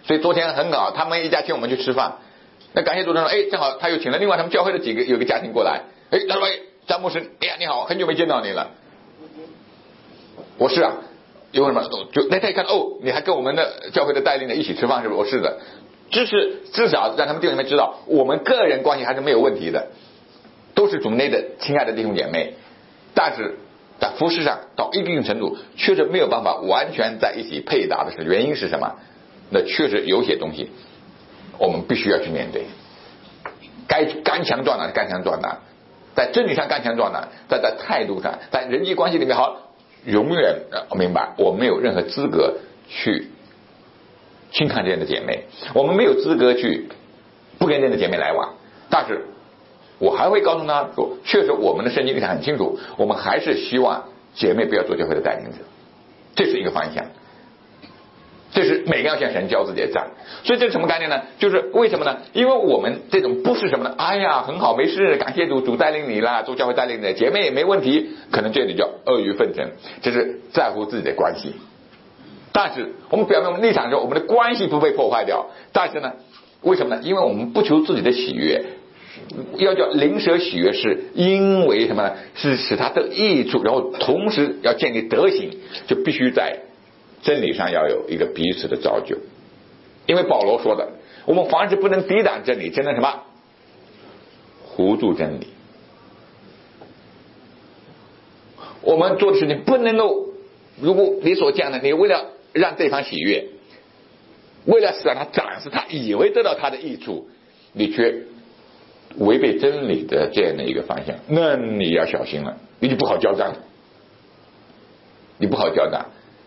C: 所以昨天很好，他们一家请我们去吃饭。那感谢主持人说，哎，正好他又请了另外他们教会的几个有个家庭过来，哎，他说，哎，张牧师，哎呀，你好，很久没见到你了。我是啊，因为什么？就那他一看，哦，你还跟我们的教会的带领的一起吃饭，是不是？我是的，就是至少让他们弟兄姐妹知道，我们个人关系还是没有问题的，都是主内的亲爱的弟兄姐妹，但是在服事上到一定程度，确实没有办法完全在一起配搭的是原因是什么？那确实有些东西我们必须要去面对，该刚强壮胆，刚强壮胆，在真理上刚强壮胆，在在态度上，在人际关系里面，好，永远明白我没有任何资格去轻看这样的姐妹，我们没有资格去不跟这样的姐妹来往，但是我还会告诉他说，确实我们的圣经里很清楚，我们还是希望姐妹不要做教会的带领者，这是一个方向，这是每个要向神交自己的账。所以这是什么概念呢？就是为什么呢？因为我们这种不是什么呢？哎呀，很好，没事，感谢主，主带领你啦，做教会带领你，姐妹也没问题，可能这里叫阿谀奉承，这是在乎自己的关系。但是我们表明我们立场的时候，我们的关系不被破坏掉。但是呢，为什么呢？因为我们不求自己的喜悦，要叫灵舍喜悦，是因为什么呢？是使他得益处，然后同时要建立德行，就必须在真理上要有一个彼此的造就。因为保罗说的，我们凡是不能抵挡真理，真的什么糊涂真理。我们做的事情不能够，如果你所讲的，你为了让对方喜悦，为了使让他展示他以为得到他的益处，你却违背真理的这样的一个方向，那你要小心了，你就不好交账，你不好交账。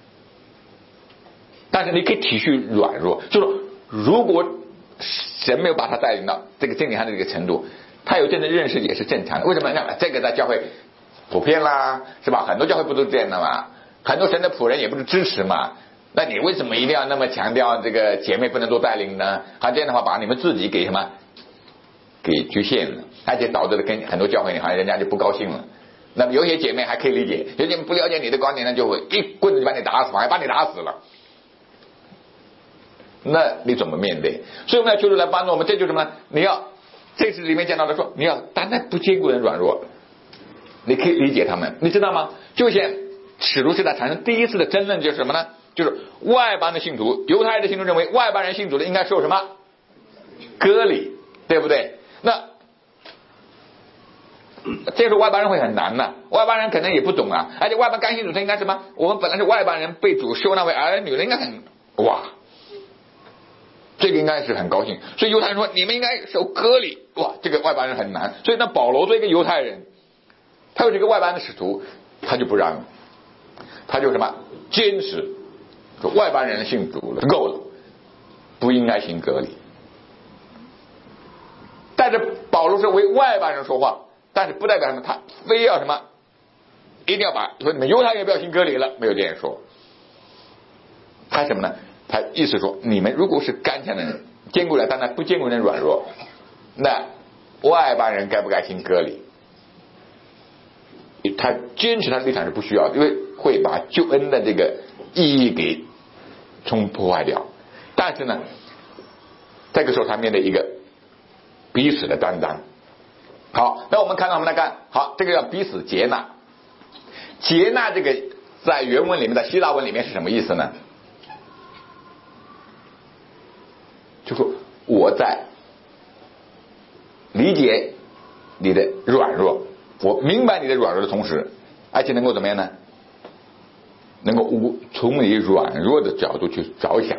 C: 但是你可以体恤软弱，就是说如果神没有把他带领到这个真理上的这个程度，他有真的认识也是正常的。为什么呢？这个在教会普遍啦，是吧？很多教会不都这样的嘛？很多神的仆人也不是支持嘛？那你为什么一定要那么强调这个姐妹不能做带领呢？他这样的话把你们自己给什么给局限了，而且导致了跟很多教会好像人家就不高兴了。那么有些姐妹还可以理解，有些姐妹不了解你的观点呢，就会一棍子就把你打死，好像把你打死了。那你怎么面对？所以我们要求主来帮助我们，这就是什么呢？你要这是里面讲到的说，你要单单不坚固人软弱，你可以理解他们，你知道吗？就像使徒时代产生第一次的争论就是什么呢？就是外邦的信徒，犹太的信徒认为外邦人信主的应该受什么割礼，对不对？那这时候外邦人会很难的，外邦人可能也不懂啊，而且外邦刚信主他应该什么？我们本来是外邦人，被主收纳为儿女的，应该很哇。这个应该是很高兴，所以犹太人说你们应该受割礼，哇，这个外邦人很难。所以那保罗作为一个犹太人，他有这个外邦的使徒，他就不让，他就什么坚持说外邦人信主了够了，不应该行割礼。但是保罗是为外邦人说话，但是不代表什么，他非要什么一定要把说你们犹太人不要行割礼了，没有这样说。他什么呢？他意思说，你们如果是刚强的人，坚固的，当然不坚固的人软弱，那外邦人该不该行割礼？他坚持他的立场是不需要，因为会把救恩的这个意义给冲破坏掉。但是呢，这个时候他面对一个彼此的担当。好，那我们看到我们来看，好，这个叫彼此接纳。接纳这个在原文里面的希腊文里面是什么意思呢？就说我在理解你的软弱，我明白你的软弱的同时，而且能够怎么样呢？能够从你软弱的角度去着想。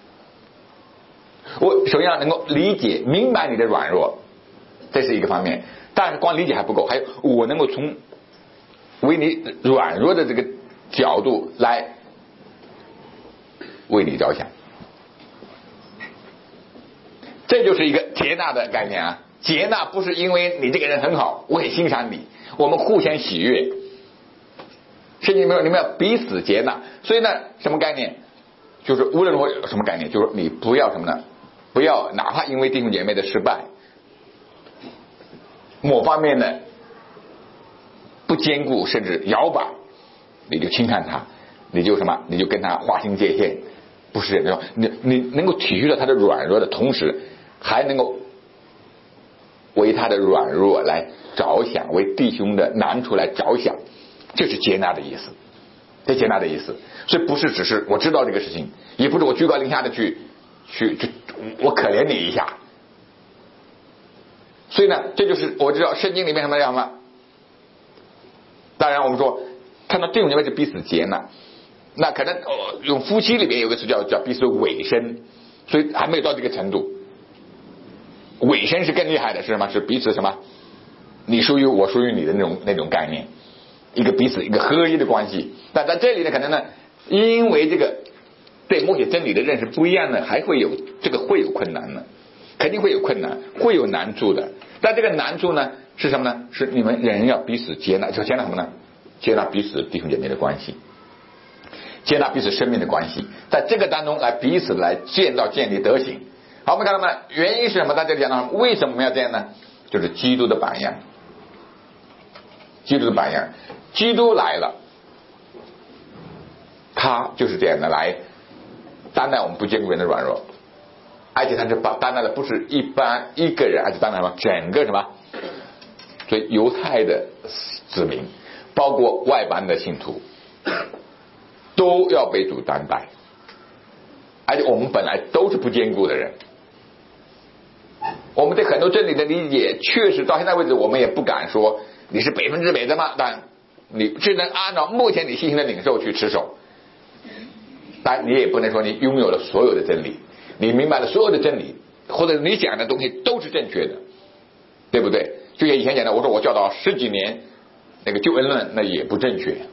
C: 我首先要能够理解明白你的软弱，这是一个方面，但是光理解还不够，还有我能够从为你软弱的这个角度来为你着想。这就是一个接纳的概念啊！接纳不是因为你这个人很好，我很欣赏你，我们互相喜悦。圣经没有，你们要彼此接纳。所以呢，什么概念？就是无论如何什么概念？就是你不要什么呢？不要哪怕因为弟兄姐妹的失败，某方面的不坚固甚至摇摆，你就轻看他，你就什么？你就跟他划清界限， 不是这样，你你能够体恤到他的软弱的同时，还能够为他的软弱来着想，为弟兄的难处来着想，这是接纳的意思，这接纳的意思。所以不是只是我知道这个事情，也不是我居高临下的去去去我可怜你一下。所以呢，这就是我知道圣经里面什么样吗？当然我们说看到弟兄姐妹是彼此接纳，那可能、哦、用夫妻里面有个词叫叫彼此委身，所以还没有到这个程度。委身是更厉害的，是什么？是彼此什么？你属于我，属于你的那种那种概念，一个彼此一个合一的关系。但在这里呢，可能呢，因为这个对某些真理的认识不一样呢，还会有这个会有困难呢，肯定会有困难，会有难处的。但这个难处呢是什么呢？是你们人要彼此接纳，就接纳什么呢？接纳彼此弟兄姐妹的关系，接纳彼此生命的关系，在这个当中来彼此来建造建立德行。好，我们看到吗？原因是什么？在这里讲到为什么我们要这样呢？就是基督的榜样，基督的榜样，基督来了，他就是这样的来担待我们不坚固人的软弱，而且他是把担待的不是一般一个人，而且担待什么？整个什么？所以犹太的子民，包括外邦的信徒，都要被主担待，而且我们本来都是不坚固的人。我们对很多真理的理解，确实到现在为止，我们也不敢说你是百分之百的嘛，但你只能按照目前你信心的领受去持守。但你也不能说你拥有了所有的真理，你明白了所有的真理，或者你讲的东西都是正确的，对不对？就像以前讲的，我说我教导十几年那个救恩论，那也不正确，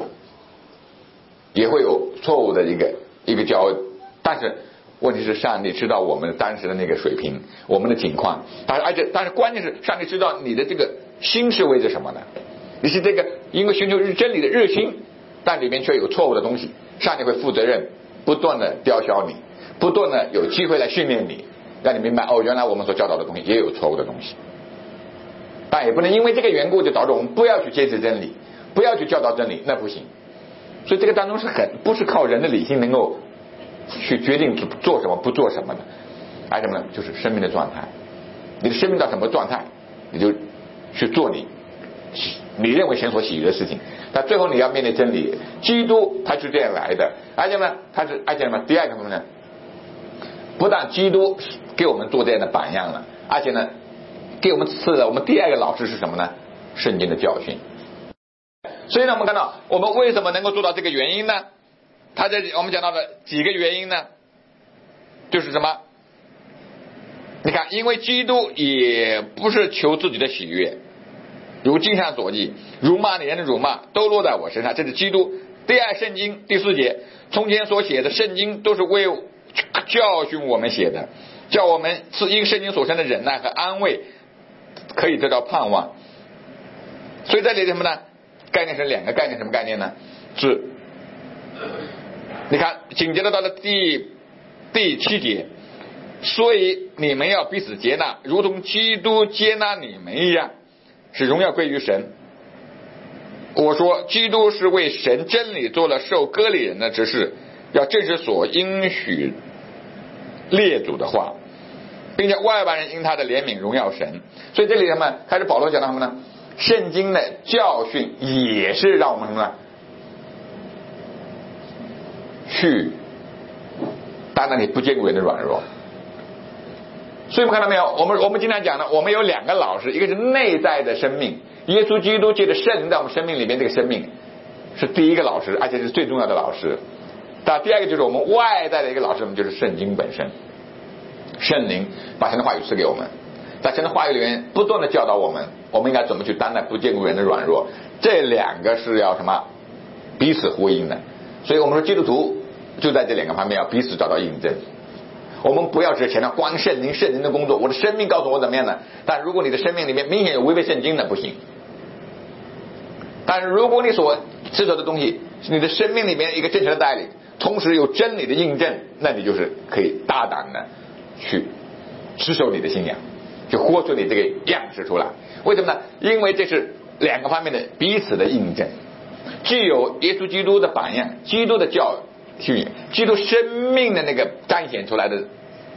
C: 也会有错误的一个一个教，但是问题是上帝知道我们当时的那个水平，我们的情况，但是而且但是关键是上帝知道你的这个心是为着什么呢？你是这个因为寻求真理的热心，但里面却有错误的东西，上帝会负责任，不断的雕削你，不断的有机会来训练你，让你明白哦，原来我们所教导的东西也有错误的东西。但也不能因为这个缘故就导致我们不要去坚持真理，不要去教导真理，那不行。所以这个当中是很不是靠人的理性能够去决定做什么不做什么的，而什么呢？就是生命的状态，你的生命到什么状态，你就去做你你认为神所喜悦的事情。但最后你要面对真理，基督他是这样来的，而且呢，他是而且呢，第二个什么呢？不但基督给我们做这样的榜样了，而且呢，给我们赐了我们第二个老师是什么呢？圣经的教训。所以呢，我们看到我们为什么能够做到这个原因呢？他这我们讲到了几个原因呢？就是什么？你看，因为基督也不是求自己的喜悦，如经上所记，辱骂你人的辱骂都落在我身上，这是基督。第二圣经第四节，从前所写的圣经都是为教训我们写的，叫我们是因圣经所生的忍耐和安慰可以得到盼望。所以这里什么呢？概念是两个概念，什么概念呢？是你看紧接着到了第第七节，所以你们要彼此接纳，如同基督接纳你们一样，使荣耀归于神。我说基督是为神真理做了受割礼人的指示，要证实所应许列祖的话，并且外邦人因他的怜悯荣耀神。所以这里什么开始保罗讲到什么呢？圣经的教训也是让我们什么呢？去担当你不坚固人的软弱。所以我们看到没有，我们我们经常讲的，我们有两个老师，一个是内在的生命，耶稣基督借着圣灵在我们生命里面，这个生命是第一个老师，而且是最重要的老师。但第二个就是我们外在的一个老师，我们就是圣经本身，圣灵把神的话语赐给我们，在神的话语里面不断的教导我们，我们应该怎么去担待不坚固人的软弱。这两个是要什么？彼此呼应的。所以我们说基督徒就在这两个方面要彼此找到印证。我们不要只强调光圣灵圣灵的工作，我的生命告诉我怎么样呢？但如果你的生命里面明显有违背圣经的，不行。但是如果你所知道的东西是你的生命里面一个正确的带领，同时有真理的印证，那你就是可以大胆的去持守你的信仰，去活出你这个样式出来。为什么呢？因为这是两个方面的彼此的印证，既有耶稣基督的榜样，基督的教去基督生命的那个彰显出来的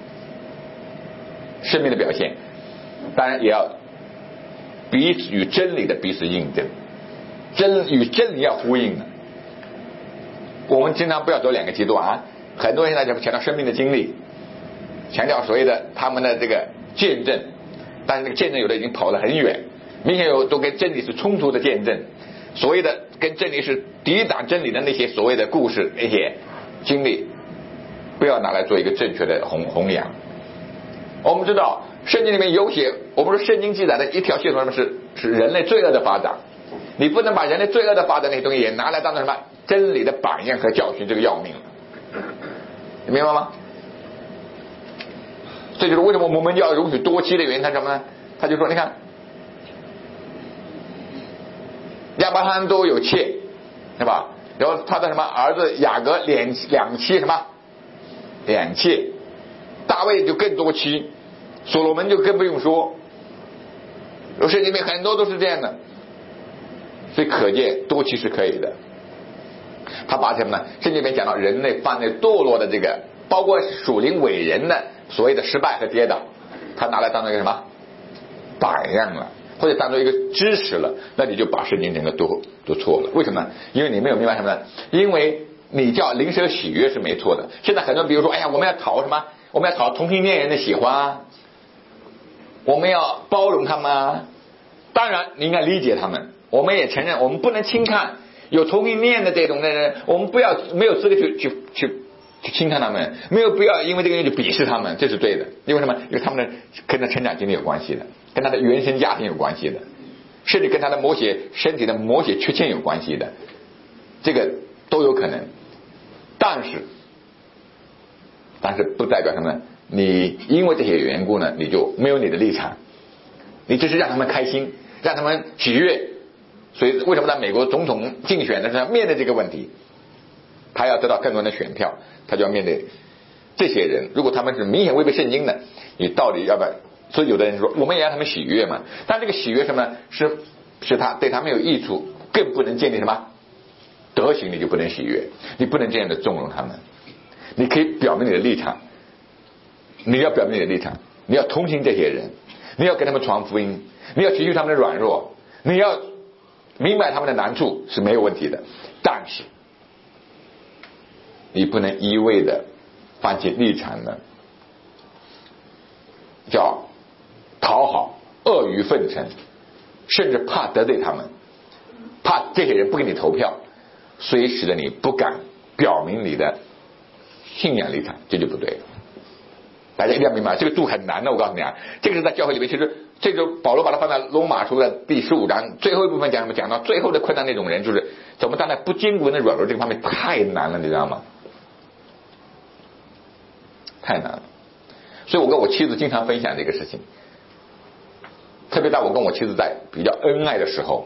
C: 生命的表现，当然也要彼此与真理的彼此印证，真与真理要呼应的。我们经常不要走两个极端啊，很多人现在就强调生命的经历，强调所谓的他们的这个见证，但是这个见证有的已经跑得很远，明显有都跟真理是冲突的见证，所谓的跟真理是抵挡真理的那些所谓的故事那些经历，不要拿来做一个正确的弘弘扬。我们知道圣经里面有写，我们说圣经记载的一条线索什么是是人类罪恶的发展，你不能把人类罪恶的发展那些东西也拿来当成什么真理的榜样和教训，这个要命了，你明白吗？这就是为什么我们要容许多妻的原因。他什么呢？他就说你看亚伯拉罕都有妾，对吧？然后他的什么儿子雅各两两妻什么两妾，大卫就更多妻，所罗门就更不用说，圣经里面很多都是这样的，所以可见多妻是可以的。他把什么呢？圣经里面讲到人类犯罪堕落的这个，包括属灵伟人的所谓的失败和跌倒，他拿来当做一个什么榜样了，或者当做一个知识了，那你就把圣经整个都都错了。为什么呢？因为你没有明白什么呢？因为你叫灵舍喜悦是没错的。现在很多人比如说，哎呀，我们要讨什么？我们要讨同性恋人的喜欢啊，我们要包容他们啊。当然你应该理解他们，我们也承认我们不能轻看有同性恋的这种的人，我们不要没有资格去去去去轻看他们，没有必要因为这个人就鄙视他们，这是对的。因为什么？因为他们的跟他成长经历有关系的，跟他的原生家庭有关系的，甚至跟他的某些身体的某些缺陷有关系的，这个都有可能。但是但是不代表什么呢？你因为这些缘故呢，你就没有你的立场，你只是让他们开心，让他们喜悦。所以为什么在美国总统竞选的时候面对这个问题，他要得到更多的选票，他就要面对这些人。如果他们是明显违背圣经的，你到底要不要？所以有的人说我们也让他们喜悦嘛，但这个喜悦什么呢？是是他对他们有益处，更不能建立什么德行，你就不能喜悦，你不能这样的纵容他们。你可以表明你的立场，你要表明你的立场，你要同情这些人，你要给他们传福音，你要体恤他们的软弱，你要明白他们的难处是没有问题的。但是你不能一味的放弃立场呢，叫讨好、阿谀奉承，甚至怕得罪他们，怕这些人不给你投票，所以使得你不敢表明你的信仰立场，这就不对了。大家一定要明白，这个度很难的。我告诉你啊，这个是在教会里面，其实这个保罗把它放在罗马书的第十五章最后一部分讲什么？讲到最后的困难那种人，就是怎么站在不坚固的软弱这个方面太难了，你知道吗？太难了。所以我跟我妻子经常分享这个事情，特别当我跟我妻子在比较恩爱的时候，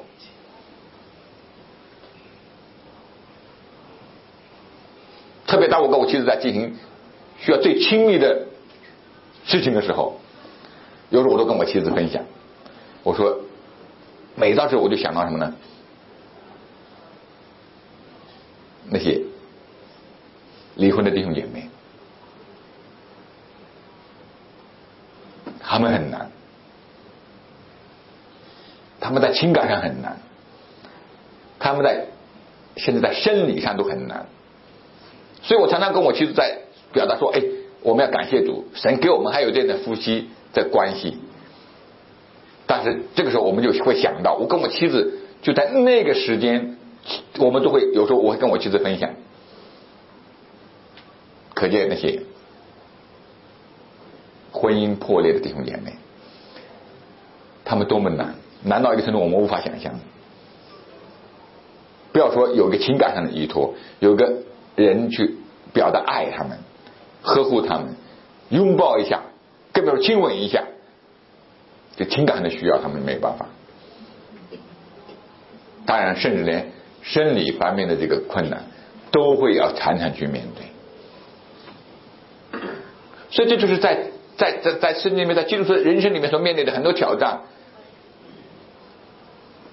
C: 特别当我跟我妻子在进行需要最亲密的事情的时候，有时候我都跟我妻子分享，我说每到这我就想到什么呢？那些离婚的弟兄姐妹，他们很难，他们在情感上很难，他们在甚至在生理上都很难。所以我常常跟我妻子在表达说，哎，我们要感谢主，神给我们还有这样的夫妻的关系。但是这个时候我们就会想到，我跟我妻子就在那个时间，我们都会有时候我会跟我妻子分享，可见那些婚姻破裂的弟兄姐妹，他们多么难，难到一个程度我们无法想象。不要说有个情感上的依托，有个人去表达爱他们，呵护他们，拥抱一下，更不要说亲吻一下，这情感上的需要他们没有办法。当然甚至连生理方面的这个困难都会要常常去面对。所以这就是在在在在圣经里面，在基督徒人生里面所面对的很多挑战，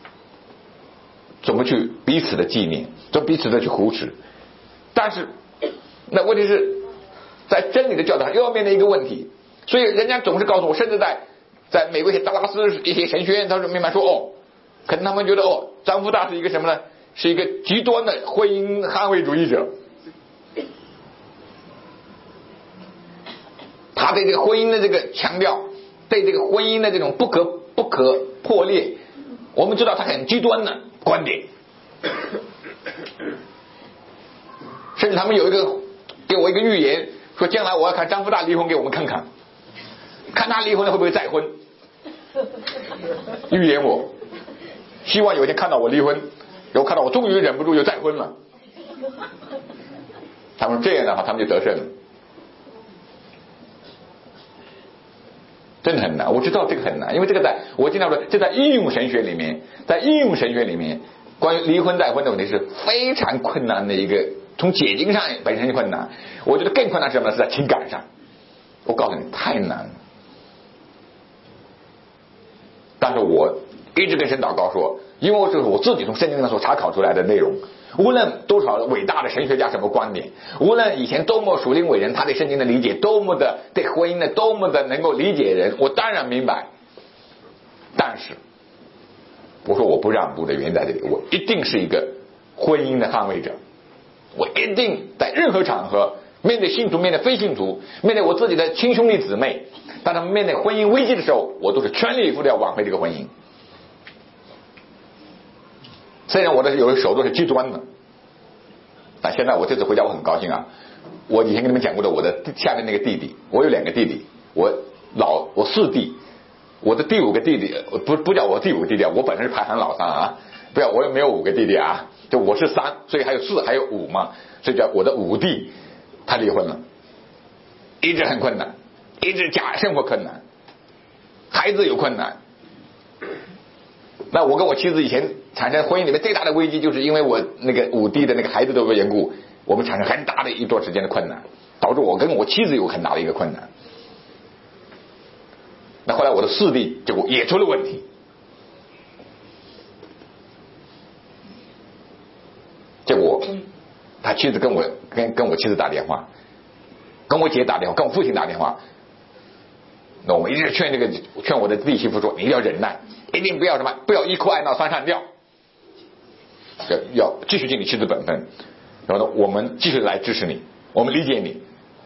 C: 怎么去彼此的纪念，怎么彼此的去扶持。但是那问题是在真理的教导上又要面临一个问题，所以人家总是告诉我，甚至在在美国一些达拉斯一些神学院，他说明白说哦，可能他们觉得哦，张福大是一个什么呢？是一个极端的婚姻捍卫主义者，他对这个婚姻的这个强调，对这个婚姻的这种不可不可破裂，我们知道他很极端的观点，甚至他们有一个给我一个预言，说将来我要看张福大离婚给我们看看，看他离婚了会不会再婚，预言我，希望有一天看到我离婚，然后看到我终于忍不住就再婚了，他们这样的话他们就得胜了。真的很难，我知道这个很难，因为这个在我经常说，这在应用神学里面，在应用神学里面，关于离婚再婚的问题是非常困难的一个，从解经上本身就困难，我觉得更困难是什么呢？是在情感上，我告诉你太难了。但是我一直跟神祷告说，因为我这是我自己从圣经上所查考出来的内容，无论多少伟大的神学家什么观点，无论以前多么属灵伟人他对圣经的理解多么的对婚姻的多么的能够理解人，我当然明白，但是我说我不让步的原因在这里，我一定是一个婚姻的捍卫者，我一定在任何场合面对信徒面对非信徒面对我自己的亲兄弟姊妹，当他们面对婚姻危机的时候，我都是全力以赴的要挽回这个婚姻。虽然我的有的手都是极端的，但现在我这次回家我很高兴啊！我以前跟你们讲过的，我的下面那个弟弟，我有两个弟弟，我老我四弟，我的第五个弟弟不不叫我第五个弟弟，我本身是排行老三啊，不要我也没有五个弟弟啊，就我是三，所以还有四还有五嘛，所以叫我的五弟他离婚了，一直很困难，一直家生活困难，孩子有困难。那我跟我妻子以前产生婚姻里面最大的危机，就是因为我那个五弟的那个孩子的缘故，我们产生很大的一段时间的困难，导致我跟我妻子有很大的一个困难。那后来我的四弟就也出了问题，结果他妻子跟我跟跟我妻子打电话，跟我姐打电话，跟我父亲打电话，那我们一直劝这个劝我的弟媳妇说，你一定要忍耐，一定不要什么，不要一哭二闹三上吊，要要继续尽你妻子本分。然后呢，我们继续来支持你，我们理解你。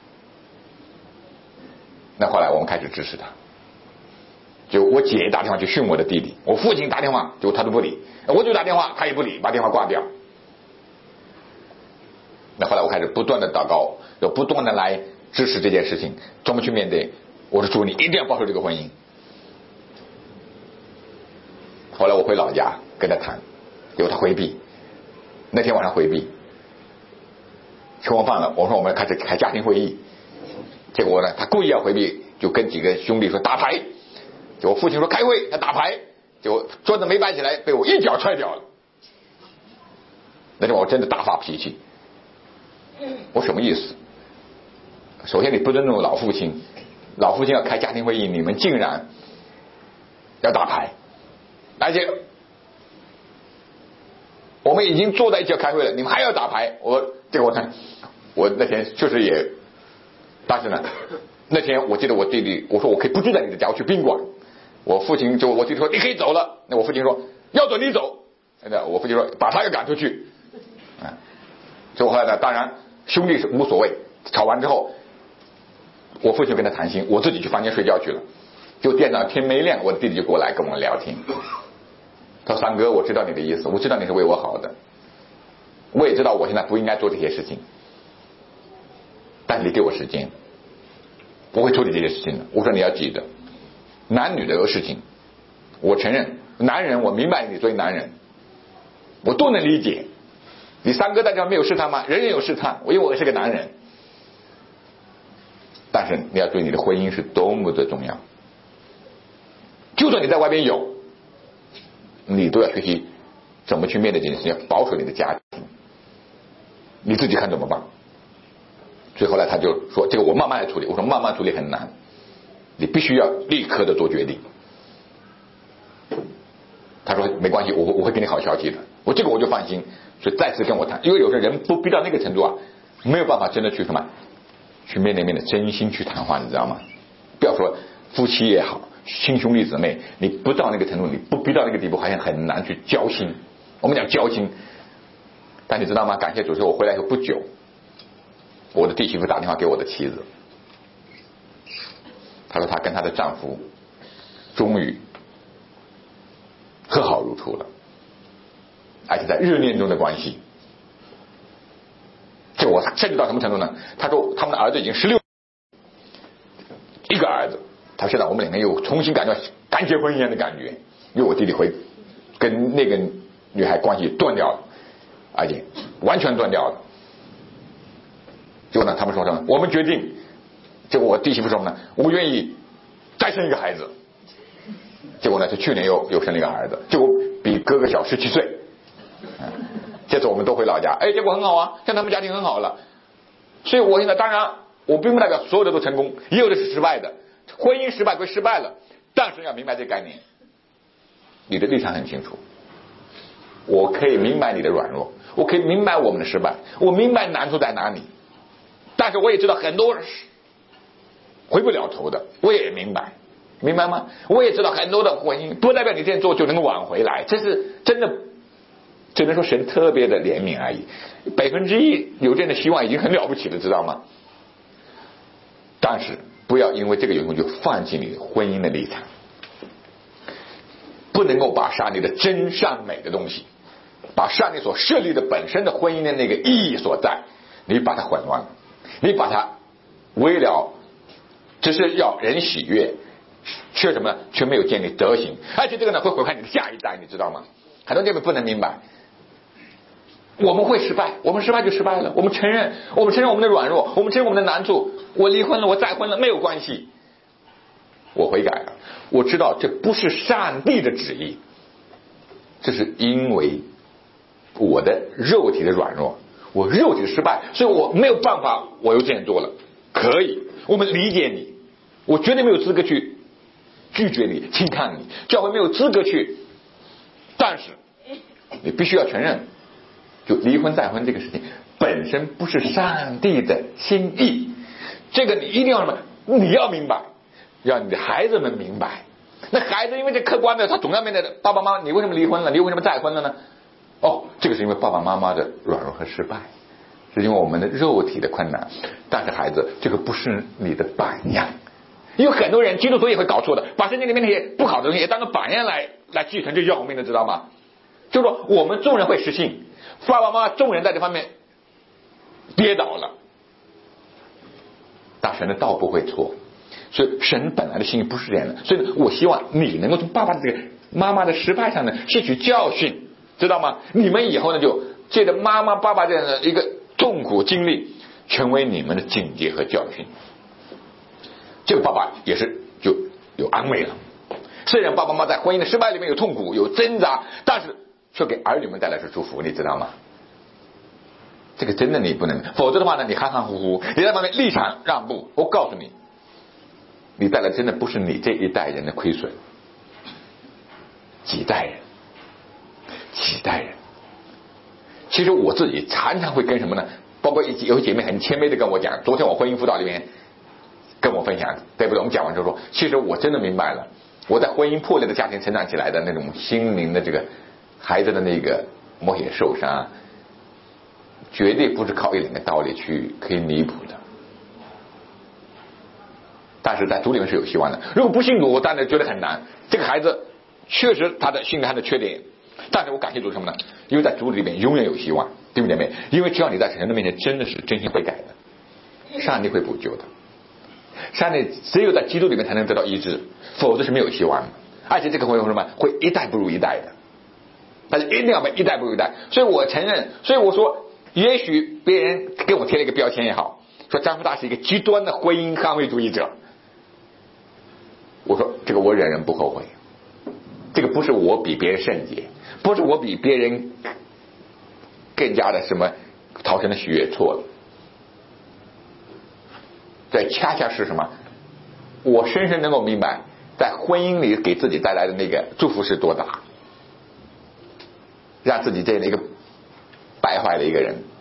C: 那后来我们开始支持他，就我姐打电话去训我的弟弟，我父亲打电话就他都不理，我就打电话他也不理，把电话挂掉。那后来我开始不断的祷告，要不断的来支持这件事情，怎么去面对。我说主，你一定要保守这个婚姻。后来我回老家跟他谈，结果他回避。那天晚上回避，吃完饭了，我说我们开始开家庭会议，结果呢，他故意要回避，就跟几个兄弟说打牌。结果父亲说开会，他打牌，结果桌子没摆起来，被我一脚踹掉了。那天我真的大发脾气，我什么意思？首先你不尊重老父亲，老父亲要开家庭会议，你们竟然要打牌，而且我们已经坐在一起要开会了，你们还要打牌，我这个我看我那天确实也，但是呢，那天我记得我弟弟，我说我可以不住在你的家，我去宾馆。我父亲就我弟弟说你可以走了，那我父亲说要走你走，那我父亲说把他给赶出去。啊，最后后来呢，当然兄弟是无所谓，吵完之后，我父亲跟他谈心，我自己去房间睡觉去了。就店长天没亮，我的弟弟就过来跟我们聊天。他说三哥，我知道你的意思，我知道你是为我好的，我也知道我现在不应该做这些事情，但是你给我时间，我会处理这些事情的。我说你要记得，男女的事情，我承认，男人我明白你作为男人，我都能理解。你三哥大家没有试探吗？人人有试探，我因为我是个男人。但是你要注意，你的婚姻是多么的重要。就算你在外边有，你都要学习怎么去面对这件事情，要保守你的家庭。你自己看怎么办？所以后来他就说，这个我慢慢来处理。我说慢慢处理很难，你必须要立刻的做决定。他说没关系，我我会给你好消息的。我这个我就放心，所以再次跟我谈，因为有些人不逼到那个程度啊， 没有办法真的去什么，去面对面的真心去谈话，你知道吗？不要说夫妻也好，亲兄弟姊妹，你不到那个程度，你不逼到那个地步，好像很难去交心。我们讲交心，但你知道吗？感谢主，说我回来以后不久，我的弟媳妇打电话给我的妻子，她说她跟她的丈夫终于和好如初了，而且在热恋中的关系。这我甚至到什么程度呢？他说他们的儿子已经十六，一个儿子，他现在我们两个又重新感觉干结婚一样的感觉，因为我弟弟会跟那个女孩关系断掉了，而且完全断掉了。结果呢，他们说什么？我们决定，结果我弟媳妇说什么呢？我们愿意再生一个孩子。结果呢，是去年又又生了一个儿子，结果比哥哥小十七岁。嗯这次我们都回老家，哎，结果很好啊，像他们家庭很好了。所以我现在当然，我并不代表所有的都成功，也有的是失败的。婚姻失败归失败了，但是要明白这个概念，你的立场很清楚。我可以明白你的软弱，我可以明白我们的失败，我明白难处在哪里，但是我也知道很多回不了头的，我也明白，明白吗？我也知道很多的婚姻不代表你这样做就能够挽回来，这是真的。只能说神特别的怜悯而已，百分之一有这样的希望已经很了不起了，知道吗？但是不要因为这个缘故就放弃你婚姻的立场，不能够把上帝的真善美的东西，把上帝所设立的本身的婚姻的那个意义所在，你把它混乱了，你把它为了只是要人喜悦，却什么呢？却没有建立德行，而且这个呢会毁坏你的下一代，你知道吗？很多弟兄不能明白。我们会失败，我们失败就失败了，我们承认，我们承认我们的软弱，我们承认我们的难处，我离婚了，我再婚了，没有关系，我悔改了，我知道这不是上帝的旨意，这是因为我的肉体的软弱，我肉体的失败，所以我没有办法，我又这样做了。可以，我们理解你，我绝对没有资格去拒绝你，轻看你，教会没有资格去，但是你必须要承认，就离婚再婚这个事情本身不是上帝的心意，这个你一定要什么？你要明白，让你的孩子们明白。那孩子因为这客观的，他总要面对爸爸妈妈，你为什么离婚了？你为什么再婚了呢？哦，这个是因为爸爸妈妈的软弱和失败，是因为我们的肉体的困难。但是孩子，这个不是你的榜样。因为很多人基督徒也会搞错的，把圣经里面那些不好的东西也当个榜样来来继承，这要命的，知道吗？就是说我们众人会失信，爸爸妈妈众人在这方面跌倒了，但神的道不会错，所以神本来的心意不是这样的。所以我希望你能够从爸爸的这个妈妈的失败上呢吸取教训，知道吗？你们以后呢就借着妈妈爸爸这样的一个痛苦经历，成为你们的警戒和教训。这个爸爸也是就有安慰了，虽然爸爸妈妈在婚姻的失败里面有痛苦有挣扎，但是却给儿女们带来是祝福，你知道吗？这个真的你不能，否则的话呢，你含含糊糊，你在外面立场让步，我告诉你，你带来真的不是你这一代人的亏损，几代人，几代人。其实我自己常常会跟什么呢？包括有姐妹很谦卑的跟我讲，昨天我婚姻辅导里面跟我分享，对不对？我们讲完之后说，其实我真的明白了，我在婚姻破裂的家庭成长起来的那种心灵的这个孩子的那个某些受伤，绝对不是靠一两个道理去可以弥补的。但是在主里面是有希望的。如果不信主，我当然觉得很难。这个孩子确实他的心灵他的缺点，但是我感谢主什么呢？因为在主里面永远有希望，对不对妹妹？因为只要你在神的面前真的是真心悔改的，上帝会补救的。上帝只有在基督里面才能得到医治，否则是没有希望的。而且这个会什么？会一代不如一代的。但是一定要一代不如一代。所以我承认，所以我说，也许别人给我贴了一个标签也好，说张福大是一个极端的婚姻捍卫主义者。我说这个我忍人不后悔，这个不是我比别人圣洁，不是我比别人更加的什么讨神的喜悦，错了。这恰恰是什么？我深深能够明白，在婚姻里给自己带来的那个祝福是多大，让自己这样的一个败坏的一个人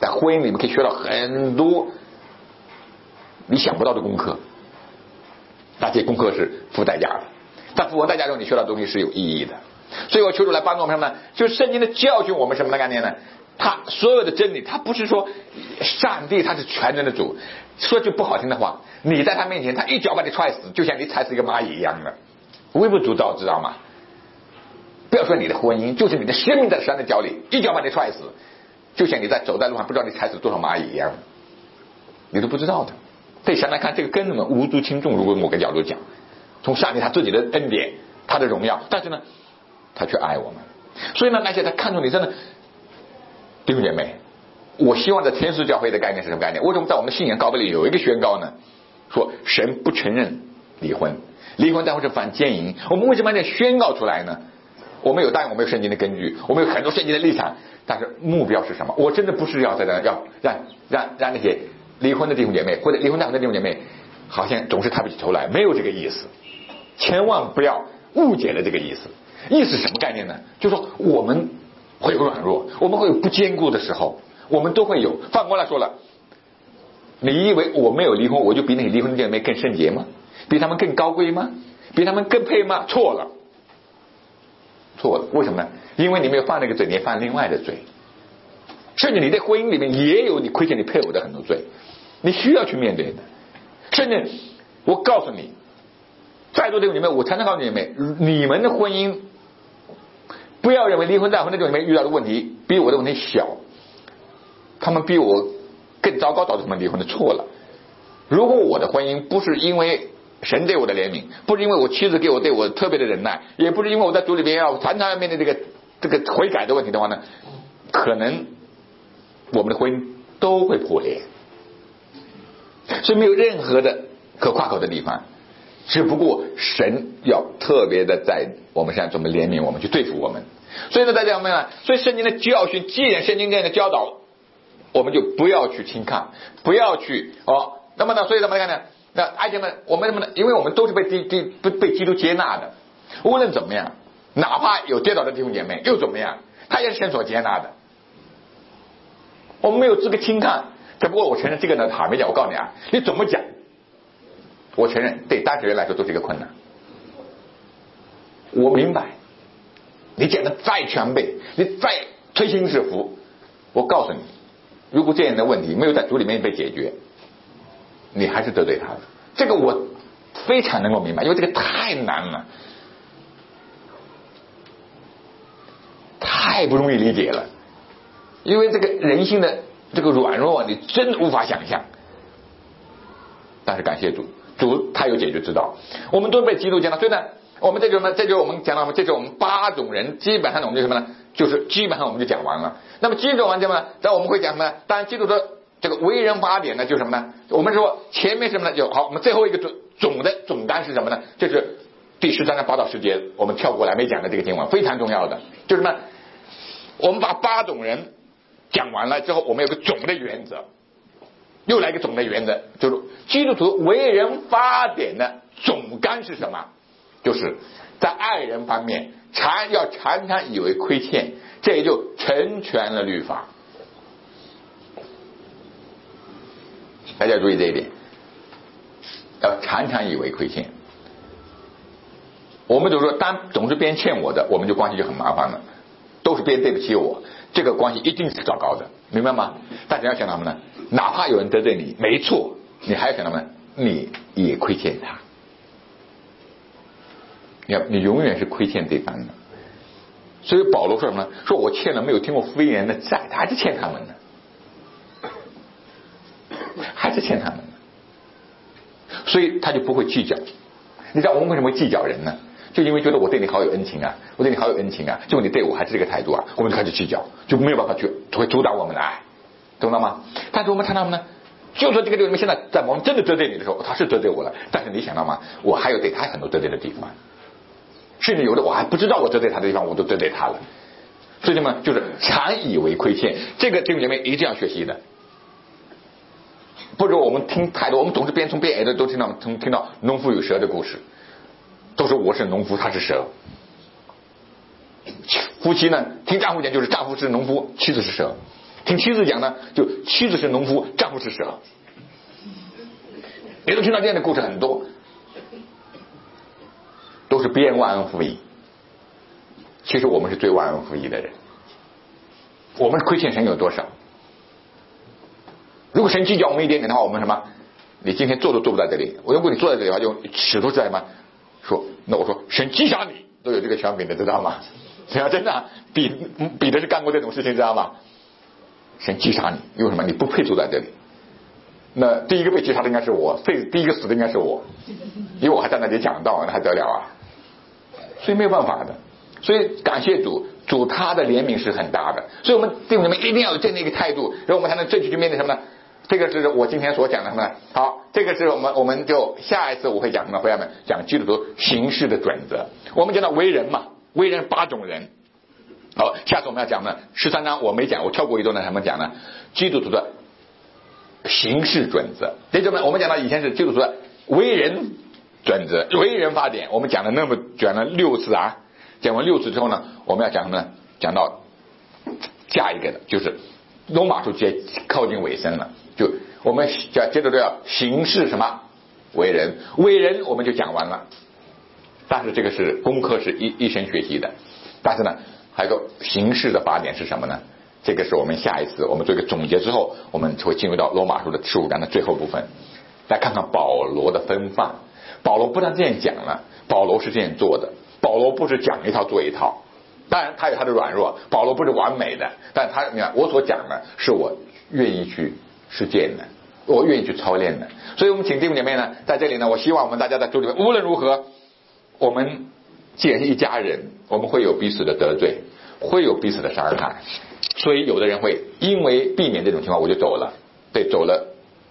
C: 在婚姻里面可以学到很多你想不到的功课，那些功课是付代价的，但付完代价之后你学到的东西是有意义的。所以我求主来帮助我们什么呢？就是圣经的教训我们什么的概念呢？他所有的真理，他不是说上帝他是全能的主，说句不好听的话，你在他面前他一脚把你踹死，就像你踩死一个蚂蚁一样的，微不足道，知道吗？不要说你的婚姻，就是你的生命在神的脚里一脚把你踹死，就像你在走在路上不知道你踩死多少蚂蚁一样的，你都不知道的。所以想来看，这个根本无足轻重，如果某个角度讲，从上帝他自己的恩典他的荣耀，但是呢他却爱我们。所以呢那些他看重你真的弟兄姐妹，我希望在天使教会的概念是什么概念？为什么在我们的信仰告白里有一个宣告呢？说神不承认离婚，离婚待会是犯奸淫。我们为什么要宣告出来呢？我们有，当然我们有圣经的根据，我们有很多圣经的立场，但是目标是什么？我真的不是要在这要让让让那些离婚的弟兄姐妹或者离婚待婚的弟兄姐妹好像总是抬不起头来，没有这个意思，千万不要误解了这个意思。意思什么概念呢？就是说我们会有软弱，我们会有不坚固的时候，我们都会有。反过来说了，你以为我没有离婚我就比那些离婚的姐妹更圣洁吗？比他们更高贵吗？比他们更配吗？错了，错了。为什么呢？因为你没有犯那个罪，你犯另外的罪，甚至你在婚姻里面也有你亏欠你配偶的很多罪，你需要去面对的。甚至我告诉你，在座的你们，我常常告诉你们，你们的婚姻不要认为离婚再婚的这种里面遇到的问题比我的问题小，他们比我更糟糕，导致他们离婚的。错了。如果我的婚姻不是因为神对我的怜悯，不是因为我妻子给我对我特别的忍耐，也不是因为我在主里边要常常要面对这个这个悔改的问题的话呢，可能我们的婚姻都会破裂。所以没有任何的可夸口的地方，只不过神要特别的在我们身上怎么怜悯我们，去对付我们。所以呢大家明白，所以圣经的教训，既然圣经这样的教导，我们就不要去轻看，不要去哦。那么呢，所以怎么看呢？那爱姐们，我们什么呢？因为我们都是被基基被基督接纳的，无论怎么样，哪怕有跌倒的弟兄姐妹又怎么样，他也是神所接纳的。我们没有资格轻看，只不过我承认这个呢坦白讲，我告诉你啊，你怎么讲，我承认对当事人来说都是一个困难。我明白，你讲的再全备，你再推心置腹，我告诉你，如果这样的问题没有在主里面被解决，你还是得罪他的。这个我非常能够明白，因为这个太难了，太不容易理解了。因为这个人性的这个软弱，你真无法想象。但是感谢主，主他有解决之道。我们都被基督接纳，所以呢，我们这就什么？这就我们讲到，这就我们八种人，基本上我们就什么呢？就是基本上我们就讲完了。那么基督完讲呢，那我们会讲什么呢？当然，基督的这个为人八点呢，就是什么呢？我们说前面什么呢？就好，我们最后一个总总的总单是什么呢？就是第十三章八到十节，我们跳过来没讲的这个经文，非常重要的，就是什么？我们把八种人讲完了之后，我们有个总的原则，又来一个总的原则，就是基督徒为人发点的总纲是什么？就是在爱人方面常要常常以为亏欠，这也就成全了律法。大家注意这一点，要常常以为亏欠。我们就说，当总是别人欠我的，我们就关系就很麻烦了，都是别人对不起我，这个关系一定是糟糕的，明白吗？大家要想到什么呢？哪怕有人得罪你，没错，你还要想到什么？你也亏欠他，你你永远是亏欠对方的。所以保罗说什么呢？说我欠了没有听过非人的债，他还是欠他们的，还是欠他们的，所以他就不会计较。你知道我们为什么会计较人呢？就因为觉得我对你好有恩情啊，我对你好有恩情啊，结果你对我还是这个态度啊，我们就开始计较，就没有办法去会阻挡我们的爱，懂了吗？但是我们看到呢，就说这个里面现在在我们真的得罪你的时候，他是得罪我了，但是你想到吗？我还有对他很多得罪的地方，甚至有的我还不知道我得罪他的地方，我都得罪他了。所以呢，就是常以为亏欠，这个弟兄姐妹一定要学习的。不是我们听太多，我们总是边从边的都听到听听到农夫与蛇的故事，都说我是农夫，他是蛇。夫妻呢，听丈夫讲就是丈夫是农夫，妻子是蛇。 听妻子讲呢，就妻子是农夫，丈夫是蛇。你都听到这样的故事很多，都是别人忘恩负义，其实我们是最忘恩负义的人。我们亏欠神有多少？如果神计较我们一点点的话，我们什么？你今天坐都坐不在这里。我如果你坐在这里的话，用尺度在什么？说，那我说神击杀你，都有这个权柄的，知道吗？只要真的彼彼得是干过这种事情，知道吗？神击杀你，因为什么？你不配坐在这里。那第一个被击杀的应该是我，最第一个死的应该是我，因为我还在那里讲道，那还得了啊？所以没有办法的。所以感谢主，主他的怜悯是很大的。所以我们弟兄们一定要有这样的一个态度，然后我们才能正确去面对什么呢？这个是我今天所讲的什么呢？好，这个是我们我们就下一次我会讲什么？朋友们讲基督徒行事的准则。我们讲到为人嘛，为人八种人。好，下次我们要讲呢，十三章我没讲，我跳过一段呢，什么讲呢？基督徒的行事准则。这种呢，我们讲到以前是基督徒的为人准则、为人法典，我们讲了那么讲了六次啊，讲完六次之后呢，我们要讲什么呢？讲到下一个的，就是罗马书接靠近尾声了。就我们讲接着都要行事什么为人，为人我们就讲完了，但是这个是功课是一一生学习的，但是呢还有个行事的法典是什么呢？这个是我们下一次我们做一个总结之后，我们会进入到罗马书的十五章的最后部分，来看看保罗的分范。保罗不但这样讲了，保罗是这样做的，保罗不是讲一套做一套，当然他有他的软弱，保罗不是完美的，但他你看我所讲的是我愿意去实践的，我愿意去操练的。所以我们请弟兄姐妹呢，在这里呢，我希望我们大家在主里面无论如何，我们既然是一家人，我们会有彼此的得罪，会有彼此的伤害，所以有的人会因为避免这种情况我就走了，对，走了。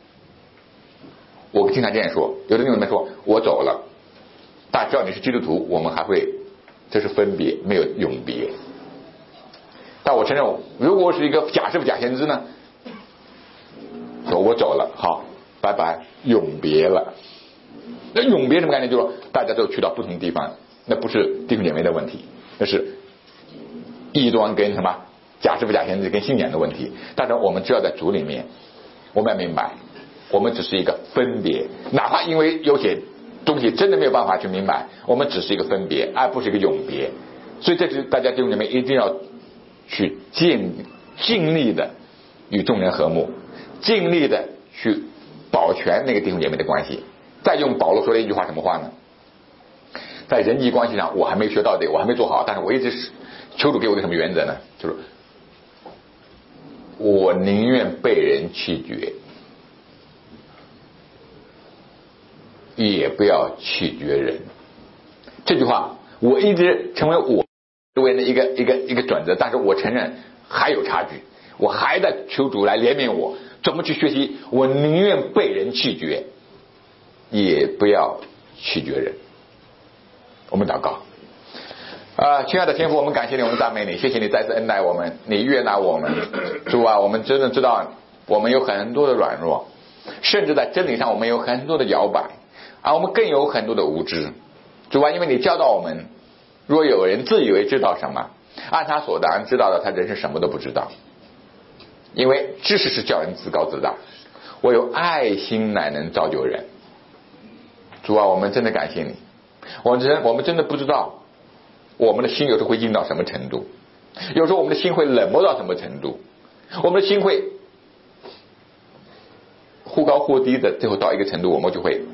C: 我经常这样说，有的弟兄们说我走了，但只要你是基督徒，我们还会，这是分别，没有永别。但我承认，如果我是一个假师傅假先知呢，说我走了，好，拜拜，永别了。那永别什么概念？就是说大家都去到不同地方，那不是弟兄姐妹的问题，那是异端跟什么假师傅假先知跟信仰的问题。但是我们只要在主里面，我们要明白，我们只是一个分别，哪怕因为有些东西真的没有办法去明白，我们只是一个分别，而不是一个永别。所以这是大家弟兄姐妹一定要去尽尽力的与众人和睦，尽力的去保全那个弟兄姐妹的关系。再用保罗说的一句话，什么话呢？在人际关系上我还没学到这个，我还没做好，但是我一直是求主给我个什么原则呢？就是我宁愿被人弃绝，也不要弃绝人。这句话我一直成为我周围的一个一个一个准则，但是我承认还有差距，我还在求主来怜悯我，怎么去学习？我宁愿被人弃绝，也不要弃绝人。我们祷告。啊，亲爱的天父，我们感谢你，我们赞美你，谢谢你再次恩待我们，你悦纳我们。主啊，我们真的知道我们有很多的软弱，甚至在真理上我们有很多的摇摆，而我们更有很多的无知。主啊，因为你教导我们，若有人自以为知道什么，按他所当知道的，他人是什么都不知道。因为知识是叫人自高自大，唯有爱心乃能造就人。主啊，我们真的感谢你，我们真我们真的不知道我们的心有时候会硬到什么程度，有时候我们的心会冷漠到什么程度，我们的心会忽高忽低的，最后到一个程度我们就会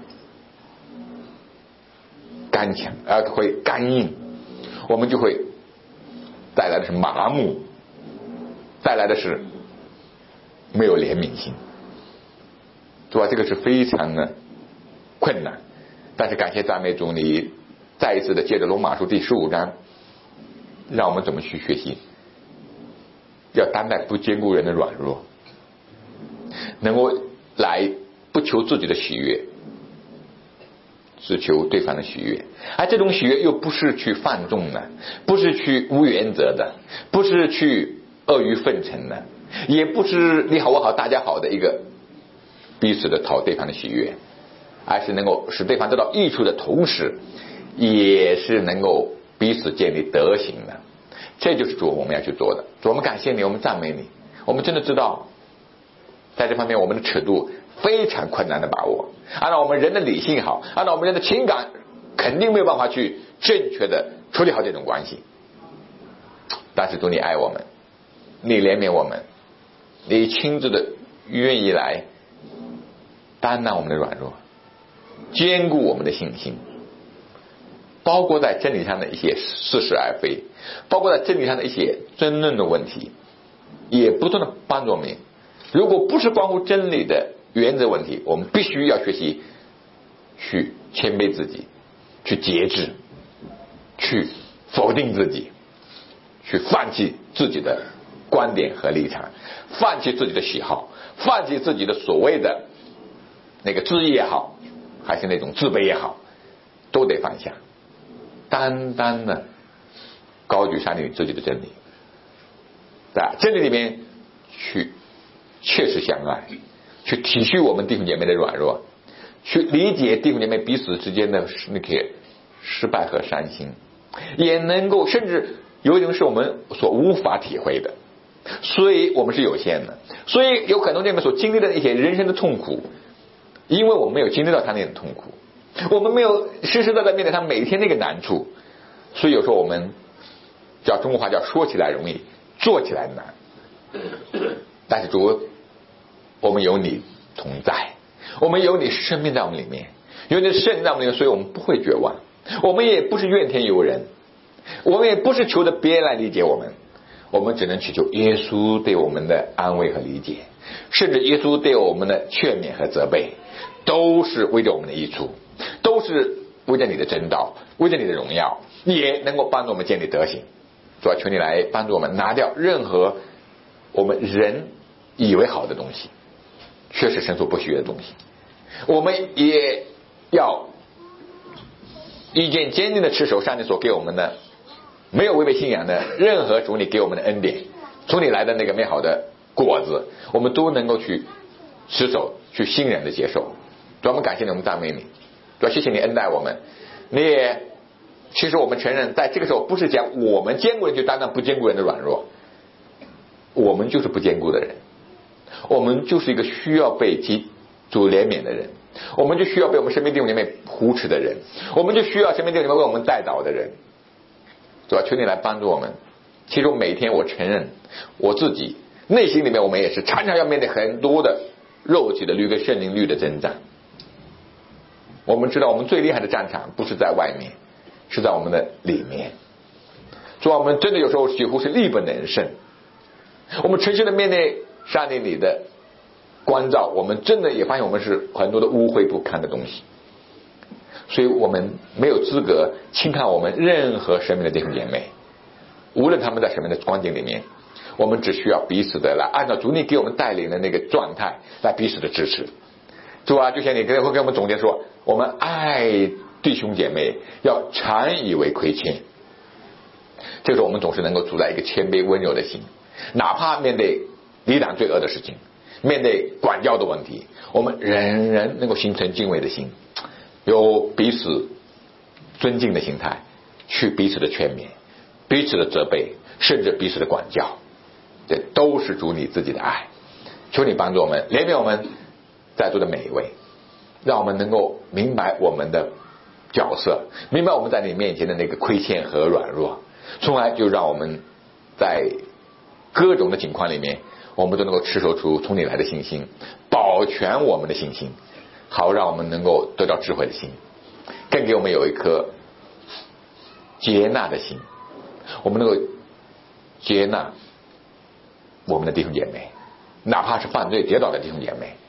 C: 干强，呃，会干硬，我们就会带来的是麻木，带来的是没有怜悯心。主啊，这个是非常的困难，但是感谢赞美主，你再一次的借着罗马书第十五章，让我们怎么去学习，要担待不坚固人的软弱，能够来不求自己的喜悦，只求对方的喜悦。而这种喜悦又不是去放纵的，不是去无原则的，不是去阿谀奉承的，也不是你好我好大家好的一个彼此的讨对方的喜悦，而是能够使对方得到益处的同时，也是能够彼此建立德行的。这就是主我们要去做的。主，我们感谢你，我们赞美你， 我们真的知道在这方面我们的尺度非常困难的把握，按照我们人的理性好，按照我们人的情感肯定没有办法去正确的处理好这种关系。但是主你爱我们，你怜悯我们，你亲自的愿意来担当我们的软弱，坚固我们的信心，包括在真理上的一些似是而非，包括在真理上的一些争论的问题，也不断的帮助我们。如果不是关乎真理的原则问题，我们必须要学习去谦卑自己，去节制，去否定自己，去放弃自己的观点和立场，放弃自己的喜好，放弃自己的所谓的那个知意也好，还是那种自卑也好，都得放下，单单的高举上帝自己的真理，在真理里面去切实相爱，去体恤我们弟兄姐妹的软弱，去理解弟兄姐妹彼此之间的那些失败和伤心，也能够甚至有一种是我们所无法体会的，所以我们是有限的，所以有很多弟兄所经历的一些人生的痛苦，因为我们没有经历到他那种痛苦，我们没有实实在在面对他每天那个难处，所以有时候我们叫中国话叫说起来容易做起来难。但是主，我们有你同在，我们有你生命在我们里面，有你的圣灵在我们里面，所以我们不会绝望，我们也不是怨天尤人，我们也不是求着别人来理解我们，我们只能祈求耶稣对我们的安慰和理解，甚至耶稣对我们的劝勉和责备，都是为着我们的益处，都是为着你的真道，为着你的荣耀，也能够帮助我们建立德行。主要求你来帮助我们拿掉任何我们人以为好的东西，确实神所不喜悦的东西，我们也要意见坚定的持守上帝所给我们的没有违背信仰的任何主你给我们的恩典，从你来的那个美好的果子，我们都能够去持守，去欣然的接受。主，我们感谢你，我们赞美你，主，谢谢你恩待我们。你也其实我们承认在这个时候不是讲我们坚固人去担当不坚固人的软弱，我们就是不坚固的人，我们就是一个需要被主怜悯的人，我们就需要被我们身边弟兄姐妹扶持的人，我们就需要身边弟兄姐妹为我们带导的人。主要求你来帮助我们。其实每天我承认我自己内心里面我们也是常常要面对很多的肉体的律跟圣灵律的征战。我们知道我们最厉害的战场不是在外面，是在我们的里面。主啊，我们真的有时候几乎是力不能胜，我们诚实的面对上帝你的关照，我们真的也发现我们是很多的污秽不堪的东西，所以我们没有资格轻看我们任何生命的弟兄姐妹，无论他们在什么样的光景里面，我们只需要彼此的来按照主你给我们带领的那个状态来彼此的支持。主啊，就像你会给我们总结说，我们爱弟兄姐妹要常以为亏欠，这时候我们总是能够处在一个谦卑温柔的心，哪怕面对抵挡罪恶的事情，面对管教的问题，我们人人能够形成敬畏的心，有彼此尊敬的心态，去彼此的劝勉，彼此的责备，甚至彼此的管教，这都是主你自己的爱。求你帮助我们，怜悯我们在座的每一位，让我们能够明白我们的角色，明白我们在你面前的那个亏欠和软弱，从来就让我们在各种的情况里面，我们都能够持守出从你来的信心，保全我们的信心，好让我们能够得到智慧的心，更给我们有一颗接纳的心，我们能够接纳我们的弟兄姐妹，哪怕是犯罪跌倒的弟兄姐妹，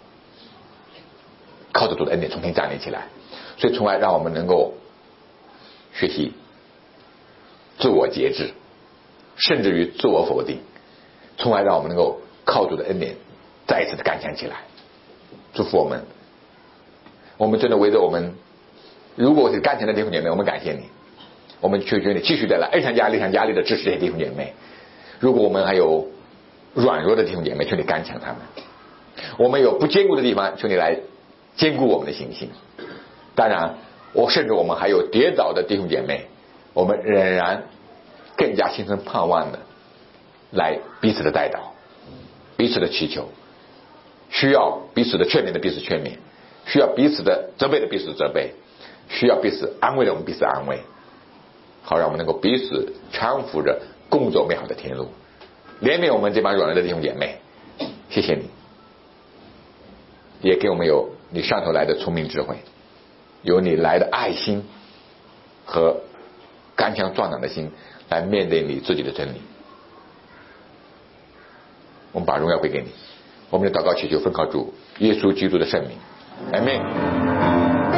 C: 靠着主的恩典重新站立起来。所以从来让我们能够学习自我节制，甚至于自我否定，从来让我们能够靠主的恩典再一次的刚强起来。祝福我们，我们真的为着我们如果是刚强的弟兄姐妹，我们感谢你，我们求求你继续的来恩上加力上加力的支持这些弟兄姐妹。如果我们还有软弱的弟兄姐妹，求你刚强他们，我们有不坚固的地方，求你来坚固我们的信心。当然我甚至我们还有跌倒的弟兄姐妹，我们仍然更加心生盼望的来彼此的带导。 彼此的祈求，需要彼此的劝勉的彼此劝勉，需要彼此的责备的彼此责备，需要彼此安慰的我们彼此安慰，好让我们能够彼此搀扶着共走美好的天路。怜悯我们这帮软弱的弟兄姐妹，谢谢你，也给我们有你上头来的聪明智慧，有你来的爱心和刚强壮胆的心来面对你自己的真理。我们把荣耀归给你，我们的祷告祈求奉靠主耶稣基督的圣名，阿们。